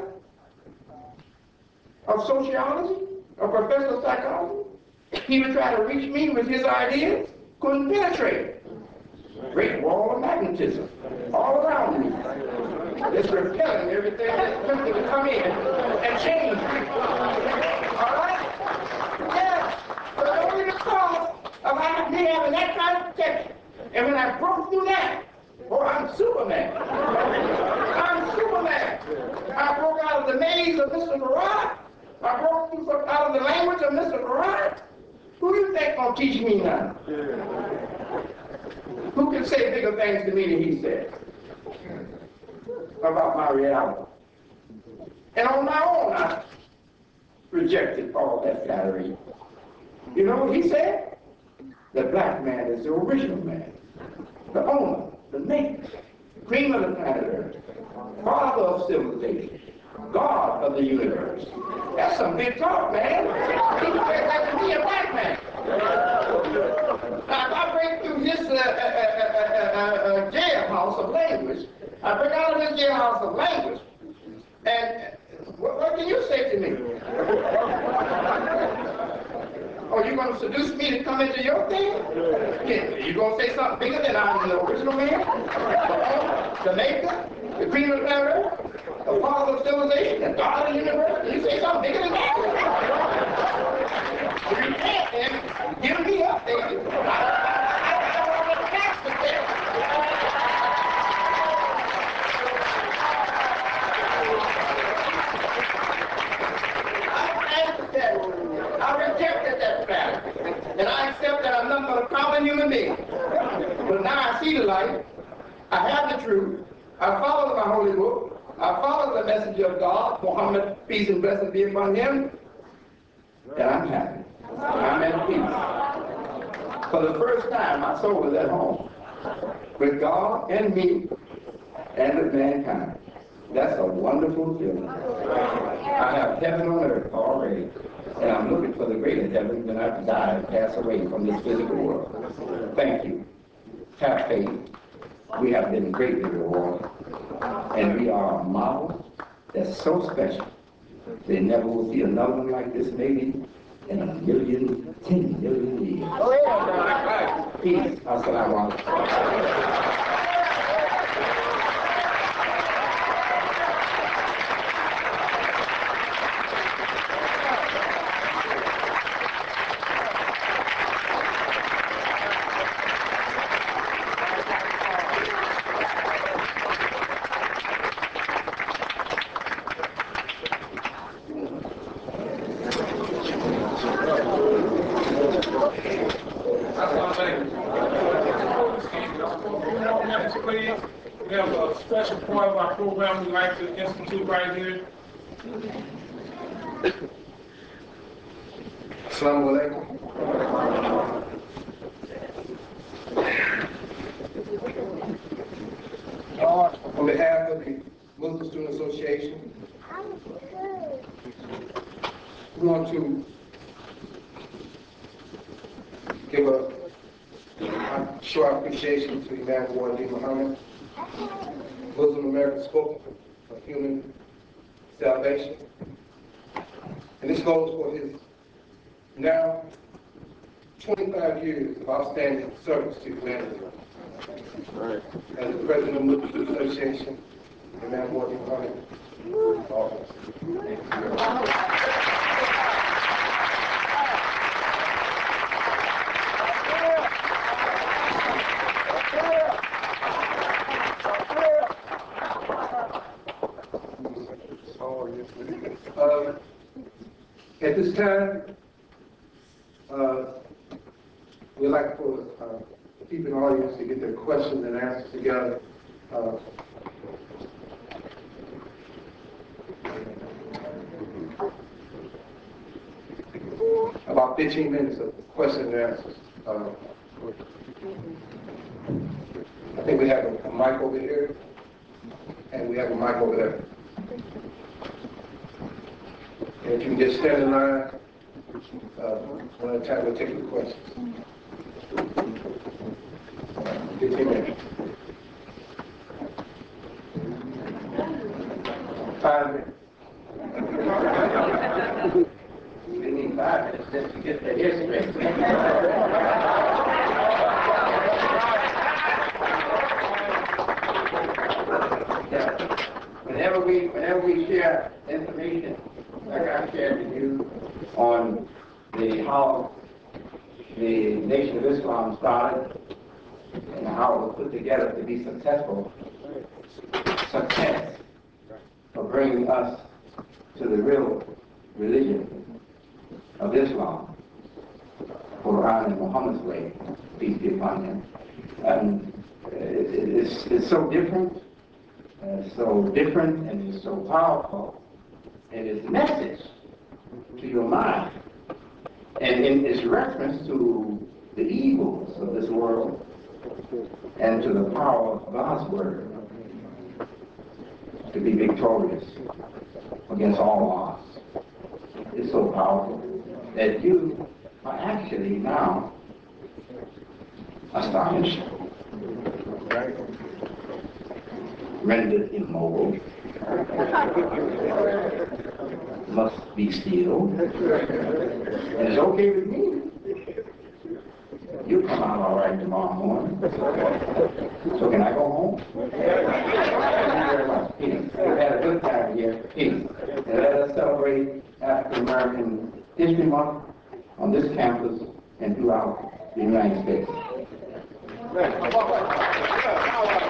[SPEAKER 1] of sociology, a professor of psychology. He would try to reach me with his ideas, couldn't penetrate. Great wall of magnetism all around me. It's repelling everything that's attempting to come in and change me. All right? Yes. But only because of me having that kind of protection. And when I broke through that, oh, I'm Superman. I'm Superman. I broke out of the maze of Mister Farad. I broke through out of the language of Mister Farad. Who do you think gonna teach me now? Who can say bigger things to me than he said about my reality? And on my own, I rejected all that flattery. You know what he said? The black man is the original man, the owner, the maker, cream of the planet Earth, father of civilization, God of the universe. That's some big talk, man. He said that to be a black man. Now, if I break through his uh, uh, uh, uh, uh, jailhouse of language, I break out of his jailhouse of language, and what, what can you say to me? Oh, you going to seduce me to come into your thing? Yeah, you going to say something bigger than I'm the original man? The maker? The cream of the planet? The father of civilization? The God of the universe? Can you say something bigger than that? If you can't, then give me up, baby. I don't want to pass the test. I rejected that fact, and I accept that I'm nothing but a common human being. But now I see the light, I have the truth, I follow my holy book, I follow the message of God, Muhammad, peace and blessings be upon him, and I'm happy. I'm at peace. For the first time, my soul is at home with God and me and with mankind. That's a wonderful feeling. I have heaven on earth already, and I'm looking for the greater heaven when I die and pass away from this physical world. Thank you. Have faith. We have been greatly rewarded, and we are a model that's so special. They never will see another one like this maybe in a million, ten million years. Peace. Assalamu alaikum.
[SPEAKER 3] Assalamu alaikum. please. We have a special part of our program we'd like to institute right here.
[SPEAKER 4] Assalamu alaikum. On behalf of the Muslim Student Association, we want to give a show our appreciation to Imam Wardi Muhammad, Muslim American spokesman for human salvation. And this goes for his now twenty-five years of outstanding service to humanity. Right. As the president of the Muslim Student Association, Imam Wardi Muhammad, office. Uh, at this time, uh, we'd like for uh, the people in the audience to get their questions and answers together. Uh, about fifteen minutes of questions and answers. Uh, I think we have a, a mic over here, and we have a mic over there. And if you can just stand in line, uh, one at a time, we'll take your questions. fifteen minutes. Five minutes.
[SPEAKER 1] We need five minutes just to get the history. Yeah. Whenever we, whenever we share information, like I shared with you on the how the Nation of Islam started and how it was put together to be successful, success for bringing us to the real religion of Islam, Quran and Muhammad's way, peace be upon him. And it, it, it's, it's so different, uh, so different, and it's so powerful. And its message to your mind, and in its reference to the evils of this world and to the power of God's word to be victorious against all odds. It's so powerful that you are actually now astonished, rendered immobile, must be still, and it's okay with me. You come out all right tomorrow morning. So can I go home? Thank you very much. Peace. We've had a good time here. Peace. And let us celebrate African American History Month on this campus and throughout the United States.